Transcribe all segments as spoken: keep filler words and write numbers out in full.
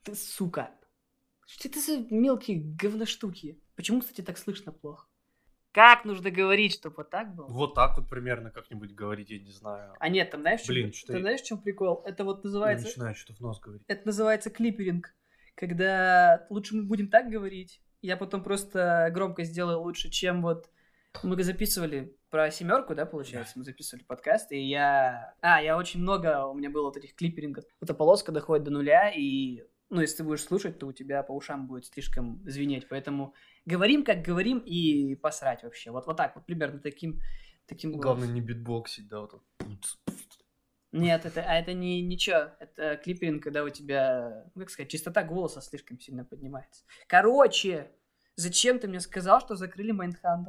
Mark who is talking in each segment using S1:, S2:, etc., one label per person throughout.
S1: Ты, сука. Что это за мелкие говноштуки? Почему, кстати, так слышно плохо? Как нужно говорить, чтобы вот так было?
S2: Вот так вот примерно как-нибудь говорить, я не знаю.
S1: А нет, там знаешь,
S2: Блин,
S1: что,
S2: что
S1: ты
S2: я-
S1: знаешь, в чем прикол? Это вот
S2: Я
S1: называется...
S2: начинаю что-то в нос говорить.
S1: Это называется клиперинг. Когда лучше мы будем так говорить, я потом просто громко сделаю лучше, чем вот... Мы записывали про семерку, да, получается? Мы записывали подкаст, и я... А, я очень много... У меня было вот этих клиперингов. Эта полоска доходит до нуля, и... Ну, если ты будешь слушать, то у тебя по ушам будет слишком звенеть. Поэтому говорим, как говорим, и посрать вообще. Вот, вот так вот, примерно таким... таким
S2: Главное
S1: голосом.
S2: не битбоксить, да, вот так.
S1: Нет, это, а это не ничего. Это клиперинг, когда у тебя, ну, как сказать, частота голоса слишком сильно поднимается. Короче, зачем ты мне сказал, что закрыли Майндхантер?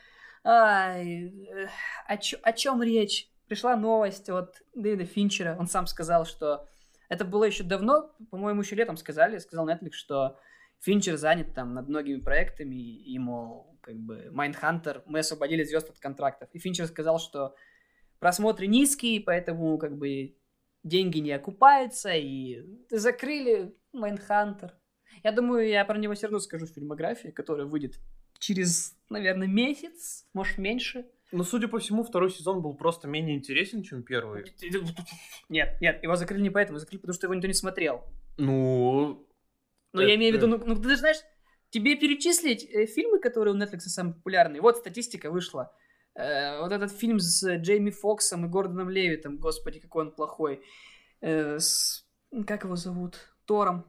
S1: Ай, э, о, чё- о чем речь? Пришла новость от Дэвида Финчера. Он сам сказал, что... Это было еще давно, по-моему, еще летом сказали. Сказал Netflix, что Финчер занят там над многими проектами, и, мол, как бы, Майндхантер, мы освободили звезд от контрактов. И Финчер сказал, что просмотры низкие, поэтому как бы деньги не окупаются, и закрыли Майндхантер. Я думаю, я про него все равно скажу в фильмографии, которая выйдет через, наверное, месяц, может, меньше.
S2: Ну, судя по всему, второй сезон был просто менее интересен, чем первый.
S1: Нет, нет, его закрыли не поэтому, закрыли, потому что его никто не смотрел.
S2: Ну...
S1: Но я имею в виду, ну, ну, ты же знаешь, тебе перечислить э, фильмы, которые у Netflix самые популярные. Вот статистика вышла. Э, вот этот фильм с Джейми Фоксом и Гордоном Левитом, господи, какой он плохой. Э, с, как его зовут? Тором.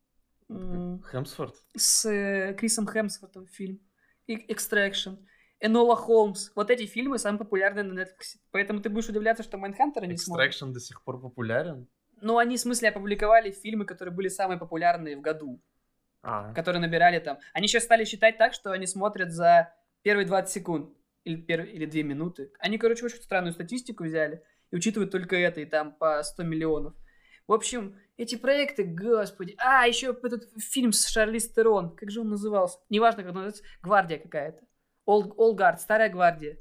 S1: М,
S2: Хемсворт?
S1: С э, Крисом Хемсвортом фильм. Экстракшн. Энола Холмс. Вот эти фильмы самые популярные на Netflix. Поэтому ты будешь удивляться, что Майндхантера не смотрят.
S2: Экстракшн до сих пор популярен?
S1: Ну, они, в смысле, опубликовали фильмы, которые были самые популярные в году.
S2: А,
S1: Которые набирали там. Они сейчас стали считать так, что они смотрят за первые двадцать секунд. Или, перв... или две минуты. Они, короче, очень странную статистику взяли. И учитывают только это. И там по сто миллионов. В общем, эти проекты, господи. А, еще этот фильм с Шарлиз Терон. Как же он назывался? Неважно, как он называется. Гвардия какая-то. Old, Old Guard, Старая гвардия.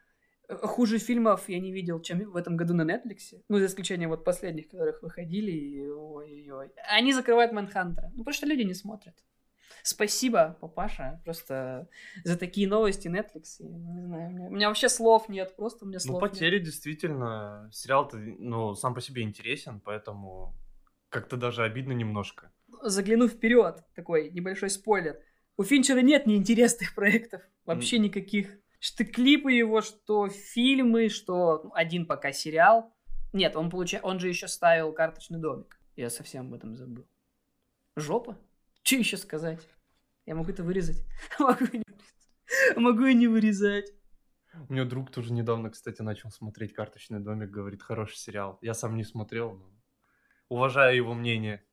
S1: Хуже фильмов я не видел, чем в этом году на Netflix. Ну, за исключением вот последних, которых выходили. И... Ой-ой-ой. Они закрывают Манхантера. Ну, потому что люди не смотрят. Спасибо, папаша, просто за такие новости Netflix. Я не знаю, у меня, у меня вообще слов нет, просто у меня слов
S2: ну,
S1: нет.
S2: потери действительно. Сериал-то, ну, сам по себе интересен, поэтому как-то даже обидно немножко.
S1: Загляну вперед, такой небольшой спойлер. У Финчера нет неинтересных проектов, вообще
S2: М.
S1: никаких. Что клипы его, что фильмы, что ну, один пока сериал. Нет, он, получа... он же еще ставил «Карточный домик». Я совсем об этом забыл. Жопа? Что еще сказать? Я могу это вырезать. Могу и не вырезать. Могу и не вырезать.
S2: У меня друг тоже недавно, кстати, начал смотреть «Карточный домик», говорит, хороший сериал. Я сам не смотрел, но уважаю его мнение.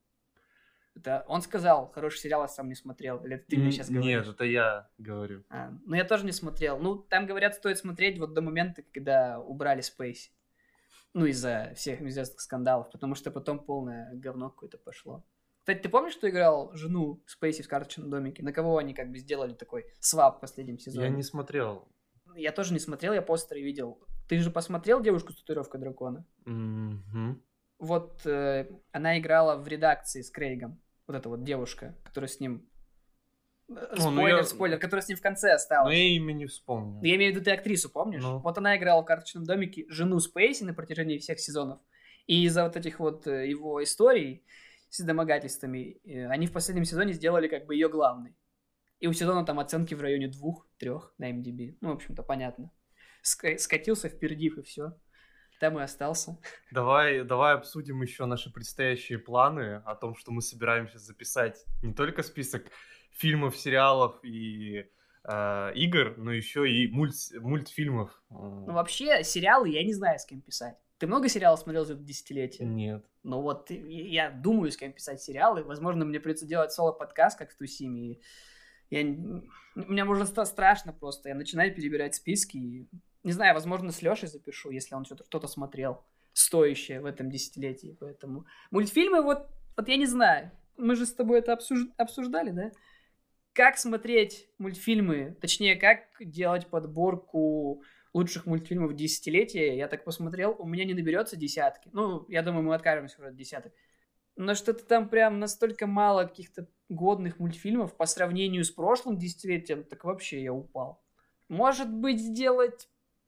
S1: Это он сказал, хороший сериал, я сам не смотрел. Или это ты мне сейчас говоришь?
S2: Нет, это я говорю.
S1: А, ну, я тоже не смотрел. Ну, там, говорят, стоит смотреть вот до момента, когда убрали Спейси. Ну, из-за всех известных скандалов. Потому что потом полное говно какое-то пошло. Кстати, ты помнишь, что играл жену Спейси в «Карточном домике»? На кого они как бы сделали такой свап в последнем сезоне?
S2: Я не смотрел.
S1: Я тоже не смотрел, я постеры видел. Ты же посмотрел «Девушку с татуировкой дракона»?
S2: Мгм.
S1: Вот э, она играла в редакции с Крейгом. Вот эта вот девушка, которая с ним... Э,
S2: О, ну
S1: Спойлер,
S2: я-
S1: спойлер, которая с ним в конце
S2: Но
S1: осталась.
S2: я имя не вспомнил.
S1: Я имею в виду, ты актрису помнишь?
S2: Ну.
S1: Вот она играла в «Карточном домике» жену Спейси на протяжении всех сезонов. И из-за вот этих вот э, его историй с домогательствами э, они в последнем сезоне сделали как бы ее главной. И у сезона там оценки в районе двух-трех на эм ди би. Ну, в общем-то, понятно. Ска- скатился в пердив и все. Там и остался.
S2: Давай, давай обсудим еще наши предстоящие планы о том, что мы собираемся записать не только список фильмов, сериалов и э, игр, но еще и мульт- мультфильмов.
S1: Ну, вообще, сериалы я не знаю, с кем писать. Ты много сериалов смотрел за это десятилетие?
S2: Нет.
S1: Ну вот, я думаю, с кем писать сериалы. Возможно, мне придется делать соло-подкаст, как в Тусиме. И я... Мне уже страшно просто. Я начинаю перебирать списки. И... Не знаю, возможно, с Лешей запишу, если он что-то, что-то смотрел стоящее в этом десятилетии. Поэтому мультфильмы, вот, вот я не знаю. Мы же с тобой это обсуж... обсуждали, да? Как смотреть мультфильмы, точнее, как делать подборку лучших мультфильмов десятилетия. Я так посмотрел, у меня не наберется десятки. Ну, я думаю, мы откажемся от десяток. Но что-то там прям настолько мало каких-то годных мультфильмов по сравнению с прошлым десятилетием, так вообще я упал. Может быть, сделать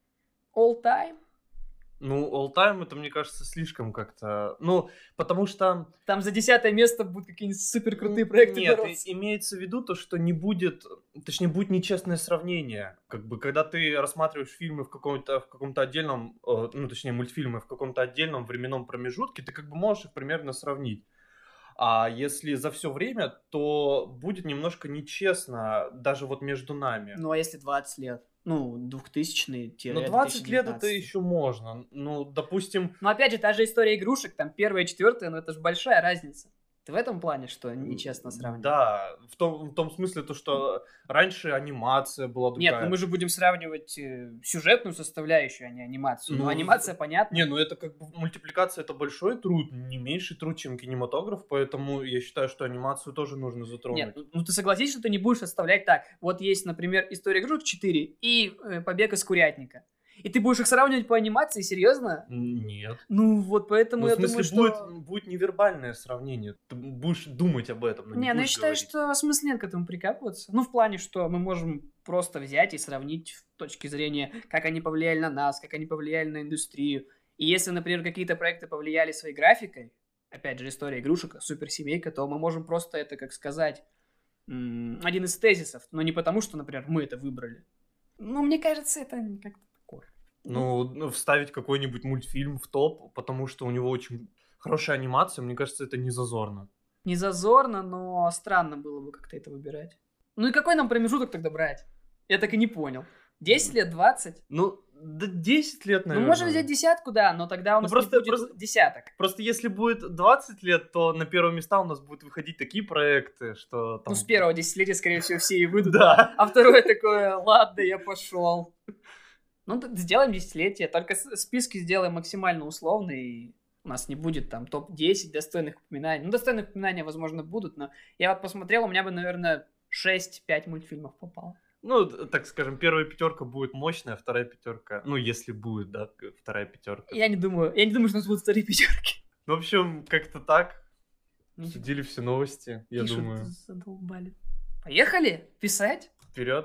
S1: all time?
S2: Ну, all time это, мне кажется, слишком как-то... Ну, потому что...
S1: Там за десятое место будут какие-нибудь супер крутые проекты.
S2: Нет,
S1: бороться.
S2: имеется в виду то, что не будет... Точнее, будет нечестное сравнение. Как бы, когда ты рассматриваешь фильмы в каком-то, в каком-то отдельном... Ну, точнее, мультфильмы в каком-то отдельном временном промежутке, ты как бы можешь их примерно сравнить. А если за все время, то будет немножко нечестно даже вот между нами.
S1: Ну, а если двадцать лет? Ну, двухтысячные
S2: Ну, двадцать лет это еще можно. Ну, допустим...
S1: Но опять же, та же история игрушек, там первая и четвертая, но это же большая разница. Ты в этом плане, что нечестно сравнивать?
S2: Да, в том, в том смысле, то, что раньше анимация была другая.
S1: Нет, ну мы же будем сравнивать э, сюжетную составляющую, а не анимацию. Ну, ну анимация, понятно.
S2: Не, ну это как бы мультипликация, это большой труд, не меньший труд, чем кинематограф, поэтому я считаю, что анимацию тоже нужно затронуть.
S1: Нет, ну ты согласись, что ты не будешь оставлять так. Вот есть, например, «История игрушек четыре» и э, «Побег из курятника». И ты будешь их сравнивать по анимации, серьезно?
S2: Нет.
S1: Ну вот поэтому
S2: ну,
S1: я
S2: в смысле,
S1: думаю, что...
S2: будет, будет невербальное сравнение. Ты будешь думать об этом, но не
S1: Не, ну я
S2: будешь
S1: считаю,
S2: говорить.
S1: что смысла нет к этому прикапываться. Ну, в плане, что мы можем просто взять и сравнить с точки зрения, как они повлияли на нас, как они повлияли на индустрию. И если, например, какие-то проекты повлияли своей графикой, опять же, «История игрушек», «Суперсемейка», то мы можем просто это, как сказать, м- один из тезисов. Но не потому, что, например, мы это выбрали. Ну, мне кажется, это как-то такое.
S2: Ну, ну, вставить какой-нибудь мультфильм в топ, потому что у него очень хорошая анимация, мне кажется, это не зазорно.
S1: Не зазорно, но странно было бы как-то это выбирать. Ну и какой нам промежуток тогда брать? Я так и не понял. десять лет, двадцать?
S2: Ну, да десять лет, наверное.
S1: Ну, можем взять десятку, да, но тогда у нас
S2: ну, просто,
S1: не будет
S2: просто,
S1: десяток.
S2: Просто если будет двадцать лет, то на первые места у нас будут выходить такие проекты, что там...
S1: Ну, с первого десятилетия, скорее всего, все и выйдут.
S2: Да.
S1: А второе такое, ладно, я пошел. Ну, сделаем десятилетие, только списки сделаем максимально условные, и у нас не будет там топ десять достойных упоминаний. Ну, достойных упоминаний, возможно, будут, но я вот посмотрел, у меня бы, наверное, шесть-пять мультфильмов попало.
S2: Ну, так скажем, первая пятерка будет мощная, вторая пятерка, ну, если будет, да, вторая пятерка.
S1: Я не думаю, я не думаю, что у нас будут вторые пятерки.
S2: Ну, в общем, как-то так.
S1: Ну,
S2: Судили все новости, я
S1: пишут,
S2: думаю.
S1: Задолбали. Поехали писать?
S2: Вперед.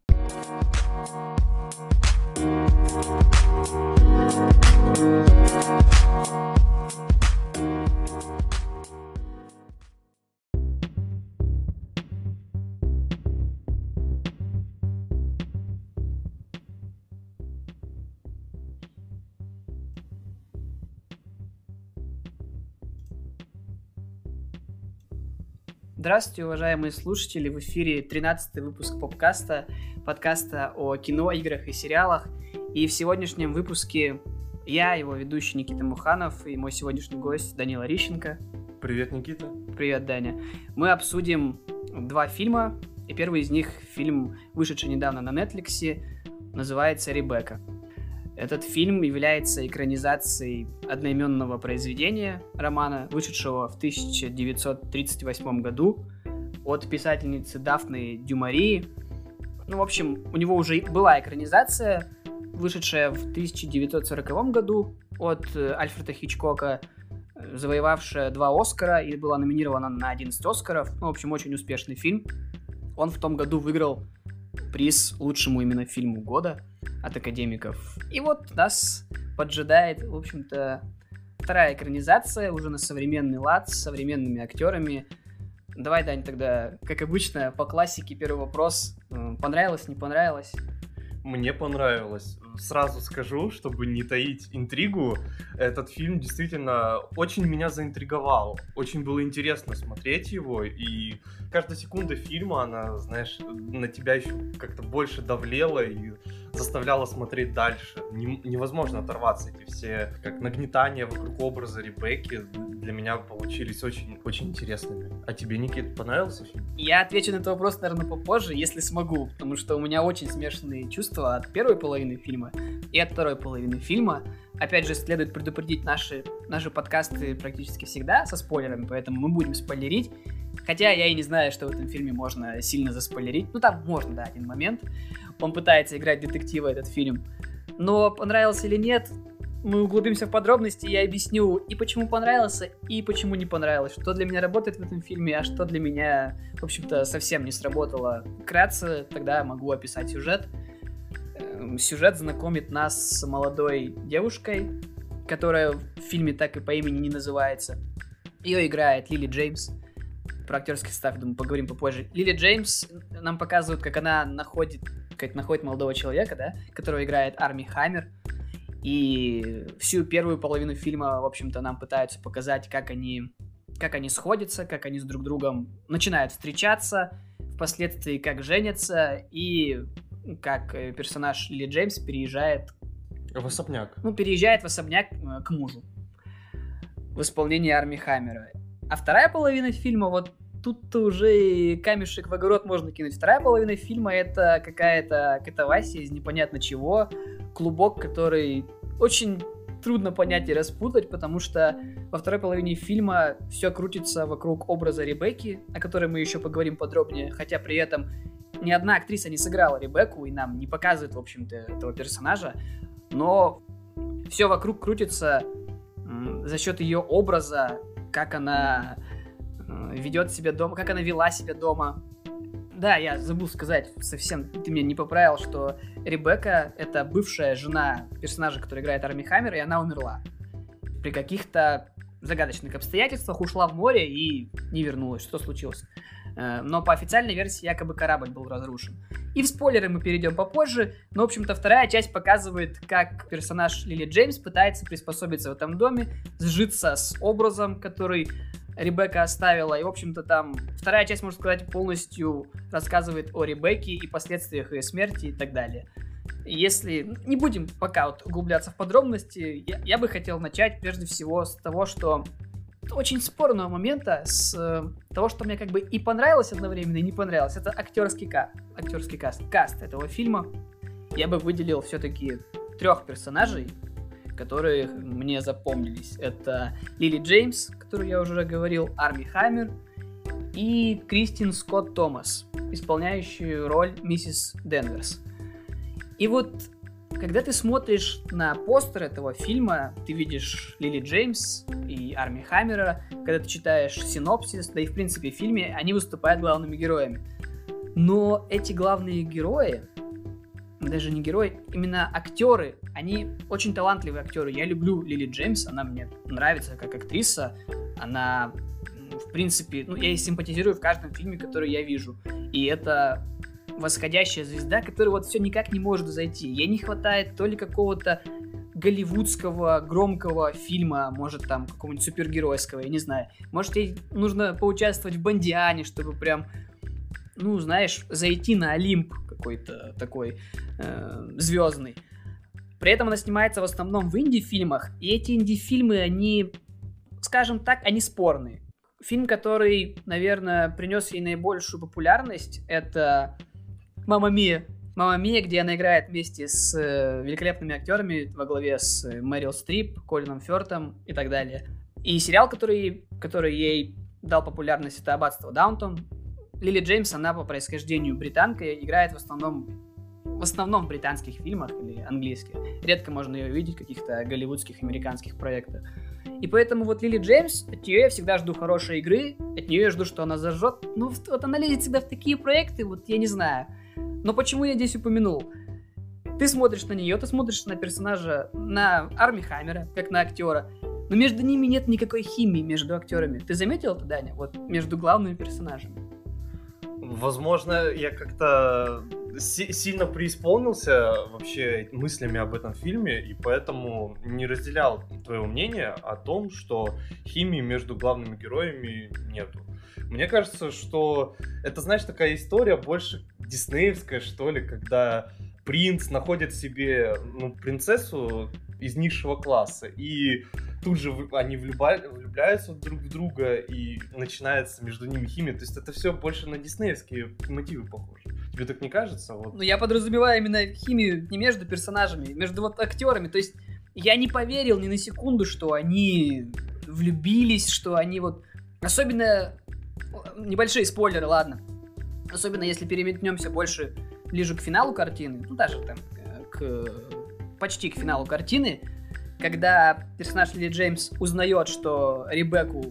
S1: Здравствуйте, уважаемые слушатели! В эфире тринадцатый выпуск попкаста, подкаста о кино, играх и сериалах. И в сегодняшнем выпуске я, его ведущий Никита Муханов, и мой сегодняшний гость Данила Рищенко.
S2: Привет, Никита.
S1: Привет, Даня. Мы обсудим два фильма, и первый из них фильм, вышедший недавно на Netflix, называется «Ребекка». Этот фильм является экранизацией одноименного произведения романа, вышедшего в тысяча девятьсот тридцать восьмом году от писательницы Дафны Дюмари. Ну, в общем, у него уже была экранизация, вышедшая в тысяча девятьсот сороковом году от Альфреда Хичкока, завоевавшая два Оскара и была номинирована на одиннадцать Оскаров. Ну, в общем, очень успешный фильм. Он в том году выиграл приз лучшему именно фильму года от академиков. И вот нас поджидает, в общем-то, вторая экранизация уже на современный лад, с современными актерами. Давай, Дань, тогда, как обычно, по классике первый вопрос. Понравилось, не понравилось?
S2: Мне понравилось. Сразу скажу, чтобы не таить интригу, этот фильм действительно очень меня заинтриговал. Очень было интересно смотреть его, и каждая секунда фильма, она, знаешь, на тебя еще как-то больше давлела и заставляла смотреть дальше. Не, невозможно оторваться. Эти все как нагнетания вокруг образа Ребекки для меня получились очень, очень интересными. А тебе, Никит, понравился фильм?
S1: Я отвечу на этот вопрос, наверное, попозже, если смогу, потому что у меня очень смешанные чувства от первой половины фильма и от второй половины фильма. Опять же, следует предупредить наши, наши подкасты практически всегда со спойлерами, поэтому мы будем спойлерить. Хотя я и не знаю, что в этом фильме можно сильно заспойлерить. Ну, там можно, да, один момент. Он пытается играть детектива, этот фильм. Но понравился или нет, мы углубимся в подробности, я объясню и почему понравился, и почему не понравилось, что для меня работает в этом фильме, а что для меня, в общем-то, совсем не сработало. Вкратце тогда могу описать сюжет. Сюжет знакомит нас с молодой девушкой, которая в фильме так и по имени не называется. Ее играет Лили Джеймс. Про актерский состав, думаю, поговорим попозже. Лили Джеймс нам показывают, как она находит, как находит молодого человека, да, которого играет Арми Хаммер. И всю первую половину фильма, в общем-то, нам пытаются показать, как они, как они сходятся, как они с друг другом начинают встречаться, впоследствии как женятся, и как персонаж Лили Джеймс переезжает...
S2: В особняк.
S1: Ну, переезжает в особняк к мужу в исполнении Арми Хаммера. А вторая половина фильма, вот тут-то уже камешек в огород можно кинуть. Вторая половина фильма — это какая-то катавасия из непонятно чего, клубок, который очень трудно понять и распутать, потому что во второй половине фильма все крутится вокруг образа Ребекки, о которой мы еще поговорим подробнее, хотя при этом ни одна актриса не сыграла Ребекку и нам не показывает, в общем-то, этого персонажа, но все вокруг крутится м, за счет ее образа, как она э, ведет себя дома, как она вела себя дома. Да, я забыл сказать, совсем ты меня не поправил, что Ребекка — это бывшая жена персонажа, который играет Арми Хаммер, и она умерла. При каких-то загадочных обстоятельствах ушла в море и не вернулась. Что случилось? Но по официальной версии якобы корабль был разрушен. И в спойлеры мы перейдем попозже, но, в общем-то, вторая часть показывает, как персонаж Лили Джеймс пытается приспособиться в этом доме, сжиться с образом, который Ребекка оставила. И, в общем-то, там вторая часть, можно сказать, полностью рассказывает о Ребекке и последствиях ее смерти и так далее. Если не будем пока вот углубляться в подробности, я, я бы хотел начать прежде всего с того, что очень спорного момента, с э, того, что мне как бы и понравилось одновременно, и не понравилось. Это актерский каст, актерский каст, каст этого фильма. Я бы выделил все-таки трех персонажей, которые мне запомнились. Это Лили Джеймс, которую я уже говорил, Арми Хаммер и Кристин Скотт Томас, исполняющую роль миссис Денверс. И вот, когда ты смотришь на постер этого фильма, ты видишь Лили Джеймс и Арми Хаммера, когда ты читаешь синопсис, да и в принципе в фильме, они выступают главными героями. Но эти главные герои, даже не герои, именно актеры, они очень талантливые актеры. Я люблю Лили Джеймс, она мне нравится как актриса, она, в принципе, ну, я ей симпатизирую в каждом фильме, который я вижу. И это восходящая звезда, которая вот все никак не может зайти. Ей не хватает то ли какого-то голливудского громкого фильма, может там какого-нибудь супергеройского, я не знаю. Может ей нужно поучаствовать в Бондиане, чтобы прям, ну, знаешь, зайти на Олимп какой-то такой э, звездный. При этом она снимается в основном в инди-фильмах, и эти инди-фильмы, они, скажем так, они спорные. Фильм, который, наверное, принес ей наибольшую популярность, это «Мамма Мия». «Мамма Мия», где она играет вместе с э, великолепными актерами во главе с Мэрил Стрип, Колином Фёртом и так далее. И сериал, который, который ей дал популярность, это «Аббатство Даунтон». Лили Джеймс, она по происхождению британка, играет в основном, в основном в британских фильмах или английских. Редко можно ее видеть в каких-то голливудских, американских проектах. И поэтому вот Лили Джеймс, от нее я всегда жду хорошей игры, от нее я жду, что она зажжет. Ну, вот она лезет всегда в такие проекты, вот я не знаю. Но почему я здесь упомянул? Ты смотришь на нее, ты смотришь на персонажа, на Арми Хаммера, как на актера, но между ними нет никакой химии между актерами. Ты заметил это, Даня? Вот между главными персонажами.
S2: Возможно, я как-то си- сильно преисполнился вообще мыслями об этом фильме, и поэтому не разделял твоего мнения о том, что химии между главными героями нету. Мне кажется, что это, знаешь, такая история больше диснеевская, что ли, когда принц находит себе, ну, принцессу из низшего класса, и тут же они влюбля... влюбляются друг в друга, и начинается между ними химия. То есть это все больше на диснеевские мотивы похоже. Тебе так не кажется? Вот.
S1: Ну, я подразумеваю именно химию не между персонажами, между вот актерами. То есть я не поверил ни на секунду, что они влюбились, что они вот... Особенно... Небольшие спойлеры, ладно. Особенно если переметнемся больше ближе к финалу картины, ну даже там к... почти к финалу картины, когда персонаж Лили Джеймс узнает, что Ребекку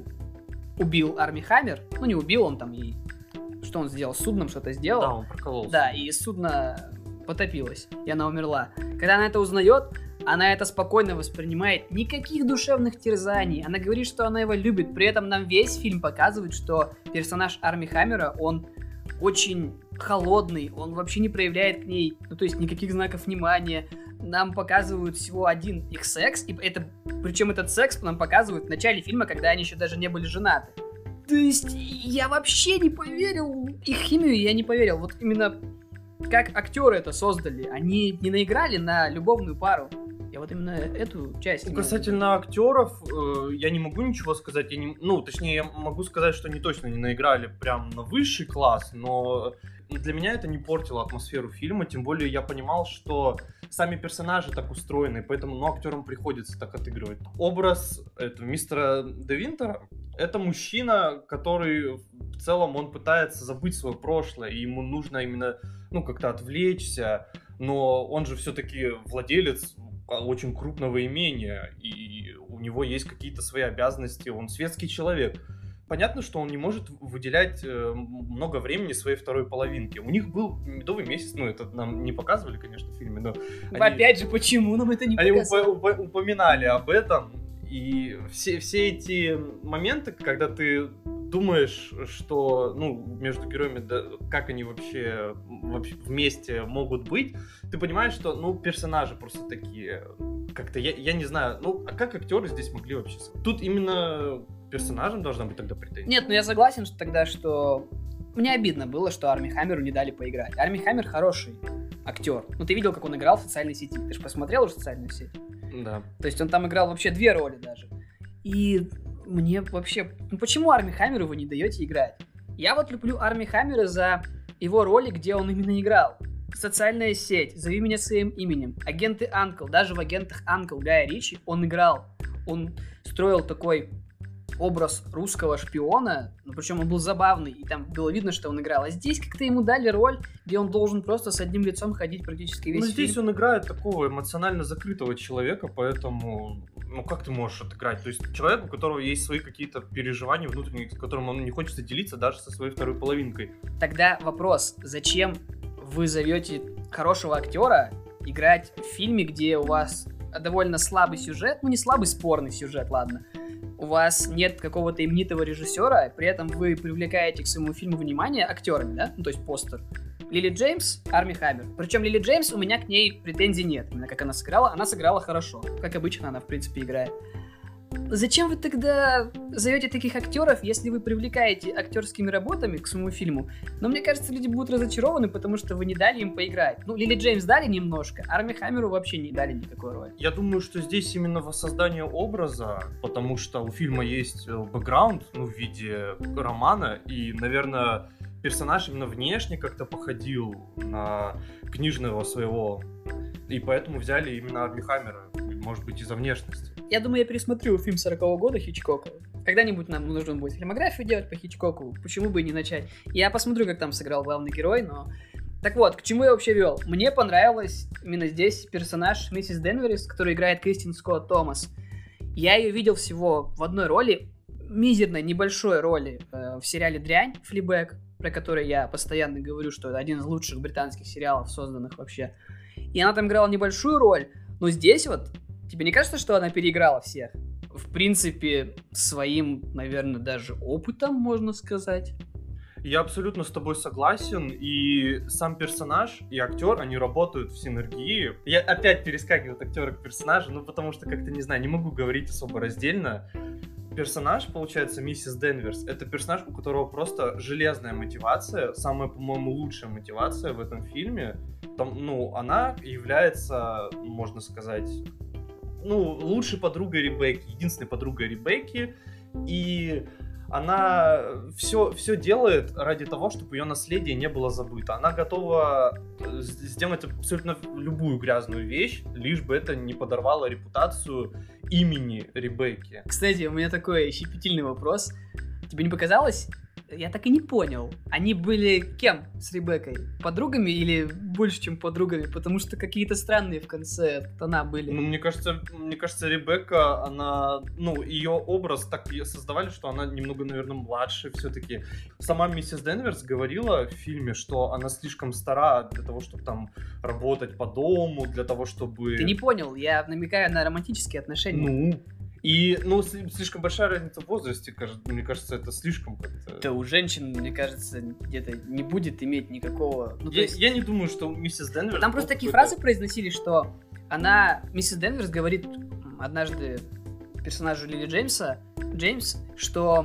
S1: убил Арми Хаммер, ну не убил, он там и... Что он сделал? С судном что-то сделал?
S2: Да, он прокололся.
S1: Да, и судно потопилось, и она умерла. Когда она это узнает, она это спокойно воспринимает, никаких душевных терзаний. Она говорит, что она его любит, при этом нам весь фильм показывает, что персонаж Арми Хаммера, он очень холодный, он вообще не проявляет к ней, ну то есть никаких знаков внимания. Нам показывают всего один их секс, и это, причем этот секс нам показывают в начале фильма, когда они еще даже не были женаты. То есть я вообще не поверил, их химию я не поверил. Вот именно как актеры это создали, они не наиграли на любовную пару. Я вот именно эту часть...
S2: Ну, касательно актеров, э, я не могу ничего сказать. Я не, ну, точнее, я могу сказать, что они точно не наиграли прям на высший класс, но для меня это не портило атмосферу фильма, тем более я понимал, что сами персонажи так устроены, поэтому ну, актерам приходится так отыгрывать. Образ этого мистера Де Винтера — это мужчина, который в целом он пытается забыть свое прошлое, и ему нужно именно ну, как-то отвлечься, но он же все-таки владелец очень крупного имения, и у него есть какие-то свои обязанности, он светский человек. Понятно, что он не может выделять э, много времени своей второй половинке. У них был медовый месяц, ну это нам не показывали, конечно, в фильме, но...
S1: Опять они, же, почему нам это не показывали?
S2: Они уп- уп- упоминали об этом, и все, все эти моменты, когда ты думаешь, что, ну, между героями, да, как они вообще, вообще вместе могут быть, ты понимаешь, что, ну, персонажи просто такие, как-то, я, я не знаю, ну, а как актеры здесь могли вообще... Тут именно персонажам должна быть тогда претензия.
S1: Нет, ну я согласен что тогда, что... Мне обидно было, что Арми Хаммеру не дали поиграть. Арми Хаммер хороший актер. Ну, ты видел, как он играл в социальной сети? Ты же посмотрел уже социальную сеть?
S2: Да.
S1: То есть он там играл вообще две роли даже. И... Мне вообще... Ну почему Арми Хаммеру вы не даете играть? Я вот люблю Арми Хаммера за его роли, где он именно играл. Социальная сеть, зови меня своим именем, агенты Анкл, даже в агентах Анкл Гая Ричи он играл. Он строил такой образ русского шпиона, ну причем он был забавный, и там было видно, что он играл. А здесь как-то ему дали роль, где он должен просто с одним лицом ходить практически весь
S2: Ну
S1: фильм.
S2: здесь он играет такого эмоционально закрытого человека, поэтому... Ну, как ты можешь отыграть? То есть человек, у которого есть свои какие-то переживания внутренние, с которым он не хочет делиться даже со своей второй половинкой.
S1: Тогда вопрос, зачем вы зовете хорошего актера играть в фильме, где у вас довольно слабый сюжет, ну не слабый, спорный сюжет, ладно, у вас нет какого-то именитого режиссера, при этом вы привлекаете к своему фильму внимание актерами, да, ну то есть постер. Лили Джеймс, Арми Хаммер. Причем Лили Джеймс, у меня к ней претензий нет. Именно как она сыграла, она сыграла хорошо. Как обычно она, в принципе, играет. Зачем вы тогда зовете таких актеров, если вы привлекаете актерскими работами к своему фильму? Но мне кажется, люди будут разочарованы, потому что вы не дали им поиграть. Ну, Лили Джеймс дали немножко, Арми Хаммеру вообще не дали никакой роли.
S2: Я думаю, что здесь именно воссоздание образа, потому что у фильма есть бэкграунд, ну, в виде романа, и, наверное, персонаж именно внешне как-то походил на книжного своего, и поэтому взяли именно Арми Хаммера, может быть, из-за внешности.
S1: Я думаю, я пересмотрю фильм сорокового года Хичкока. Когда-нибудь нам нужно будет фильмографию делать по Хичкоку, почему бы и не начать. Я посмотрю, как там сыграл главный герой, но... Так вот, к чему я вообще вел? Мне понравилась именно здесь персонаж миссис Денверис, который играет Кристин Скотт Томас. Я ее видел всего в одной роли, мизерной, небольшой роли э, в сериале «Дрянь», «Флибэг», про который я постоянно говорю, что это один из лучших британских сериалов, созданных вообще. И она там играла небольшую роль, но здесь вот, тебе не кажется, что она переиграла всех? В принципе, своим, наверное, даже опытом, можно сказать.
S2: Я абсолютно с тобой согласен, и сам персонаж и актер, они работают в синергии. Я опять перескакиваю от актера к персонажу, ну потому что как-то, не знаю, не могу говорить особо раздельно. Персонаж, получается, миссис Денверс, это персонаж, у которого просто железная мотивация, самая, по-моему, лучшая мотивация в этом фильме. Там, ну, она является, можно сказать, ну, лучшей подругой Ребекки, единственной подругой Ребекки, и она все, все делает ради того, чтобы ее наследие не было забыто. Она готова сделать абсолютно любую грязную вещь, лишь бы это не подорвало репутацию имени Ребекки.
S1: Кстати, у меня такой щепетильный вопрос. Тебе не показалось, я так и не понял, они были кем с Ребеккой? Подругами или больше, чем подругами? Потому что какие-то странные в конце тона были.
S2: Ну, мне кажется, мне кажется, Ребекка, она, ну, ее образ так ее создавали, что она немного, наверное, младше все-таки. Сама миссис Денверс говорила в фильме, что она слишком стара для того, чтобы там работать по дому, для того, чтобы...
S1: Ты не понял, я намекаю на романтические отношения.
S2: Ну... И, ну, слишком большая разница в возрасте, мне кажется, это слишком как-то...
S1: Да у женщин, мне кажется, где-то не будет иметь никакого... Ну,
S2: я,
S1: есть...
S2: я не думаю, что миссис Денверс...
S1: Там просто такие фразы произносили, что она, миссис Денверс, говорит однажды персонажу Лили Джеймса, Джеймс, что,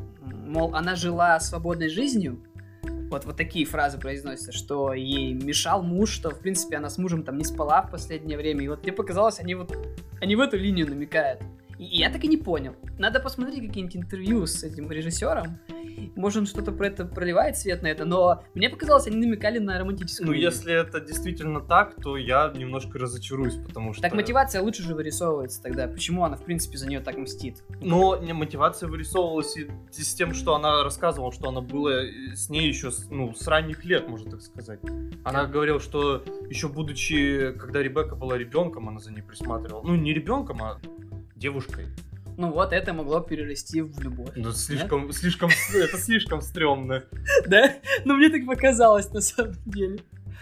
S1: мол, она жила свободной жизнью. Вот, вот такие фразы произносятся, что ей мешал муж, что, в принципе, она с мужем там не спала в последнее время. И вот мне показалось, они вот они в эту линию намекают. И я так и не понял. Надо посмотреть какие-нибудь интервью с этим режиссером. Может, он что-то про это проливает свет на это, но мне показалось, они намекали на романтическую
S2: Ну,
S1: линию.
S2: если это действительно так, то я немножко разочаруюсь, потому что...
S1: Так мотивация лучше же вырисовывается тогда. Почему она, в принципе, за нее так мстит?
S2: Но не, мотивация вырисовывалась и с тем, что она рассказывала, что она была с ней еще с, ну, с ранних лет, можно так сказать. Она говорила, что еще будучи, когда Ребекка была ребенком, она за ней присматривала. Ну, не ребенком, а девушкой.
S1: Ну вот, это могло перерасти в любовь.
S2: Ну, слишком, да? слишком, это слишком стрёмно.
S1: Да? Ну, мне так показалось, на самом деле.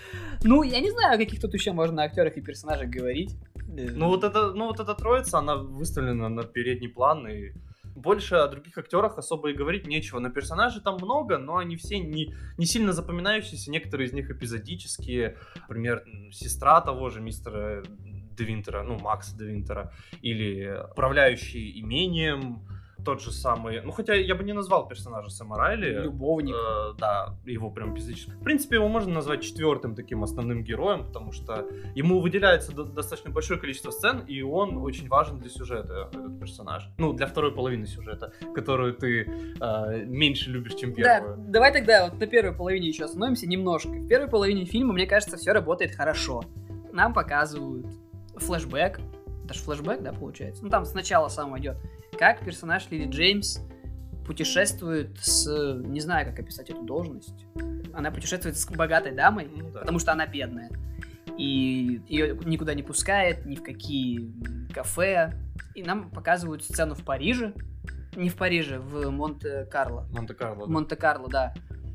S1: Ну, я не знаю, о каких тут еще можно актерах и персонажах говорить.
S2: Ну, вот это, ну, вот эта троица, она выставлена на передний план, и больше о других актерах особо и говорить нечего. На персонажей там много, но они все не, не сильно запоминающиеся, некоторые из них эпизодические. Например, сестра того же мистера де Винтера, ну, Макса де Винтера, или управляющий имением, тот же самый, ну, хотя я бы не назвал персонажа Сэма Райли.
S1: Любовник.
S2: Э, да, его прям физически. В принципе, его можно назвать четвертым таким основным героем, потому что ему выделяется до- достаточно большое количество сцен, и он очень важен для сюжета, этот персонаж. Ну, для второй половины сюжета, которую ты э, меньше любишь, чем первую.
S1: Да, давай тогда вот на первой половине еще остановимся немножко. В первой половине фильма, мне кажется, все работает хорошо. Нам показывают флешбэк. Это же флешбэк, да, получается? Ну, там сначала сам идет. Как персонаж Лили Джеймс путешествует с... Не знаю, как описать эту должность. Она путешествует с богатой дамой, ну, да. Потому что она бедная. И ее никуда не пускает, ни в какие кафе. И нам показывают сцену в Париже. Не в Париже, в Монте-Карло.
S2: Монте-Карло,
S1: да. Монте-Карло, да.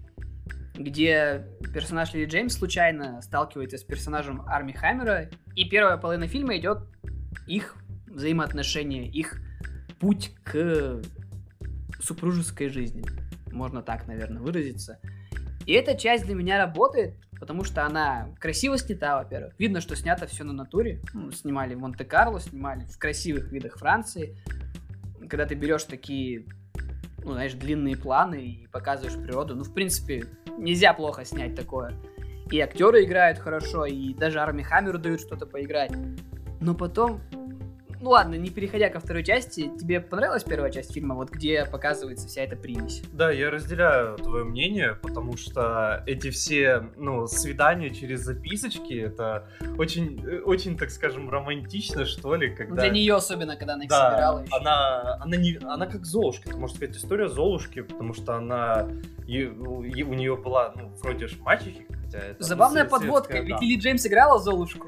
S1: Где персонаж Лили Джеймс случайно сталкивается с персонажем Арми Хаммера. И первая половина фильма идет их взаимоотношения, их путь к супружеской жизни. Можно так, наверное, выразиться. И эта часть для меня работает, потому что она красиво снята, во-первых. Видно, что снято все на натуре. Ну, снимали в Монте-Карло, снимали в красивых видах Франции. Когда ты берешь такие, ну, знаешь, длинные планы и показываешь природу, ну, в принципе, нельзя плохо снять такое. И актеры играют хорошо, и даже Арми Хаммеру дают что-то поиграть. Но потом... Ну ладно, не переходя ко второй части, тебе понравилась первая часть фильма, вот где показывается вся эта примесь?
S2: Да, я разделяю твое мнение, потому что эти все, ну, свидания через записочки, это очень, очень, так скажем, романтично, что ли, когда...
S1: Для нее особенно, когда она их
S2: да,
S1: собирала еще.
S2: Она, она, не, она как Золушка, это, можно сказать, история Золушки, потому что она, и, у нее была, ну, вроде ж мачехи.
S1: Забавная подводка, ведь Лили Джеймс играла Золушку.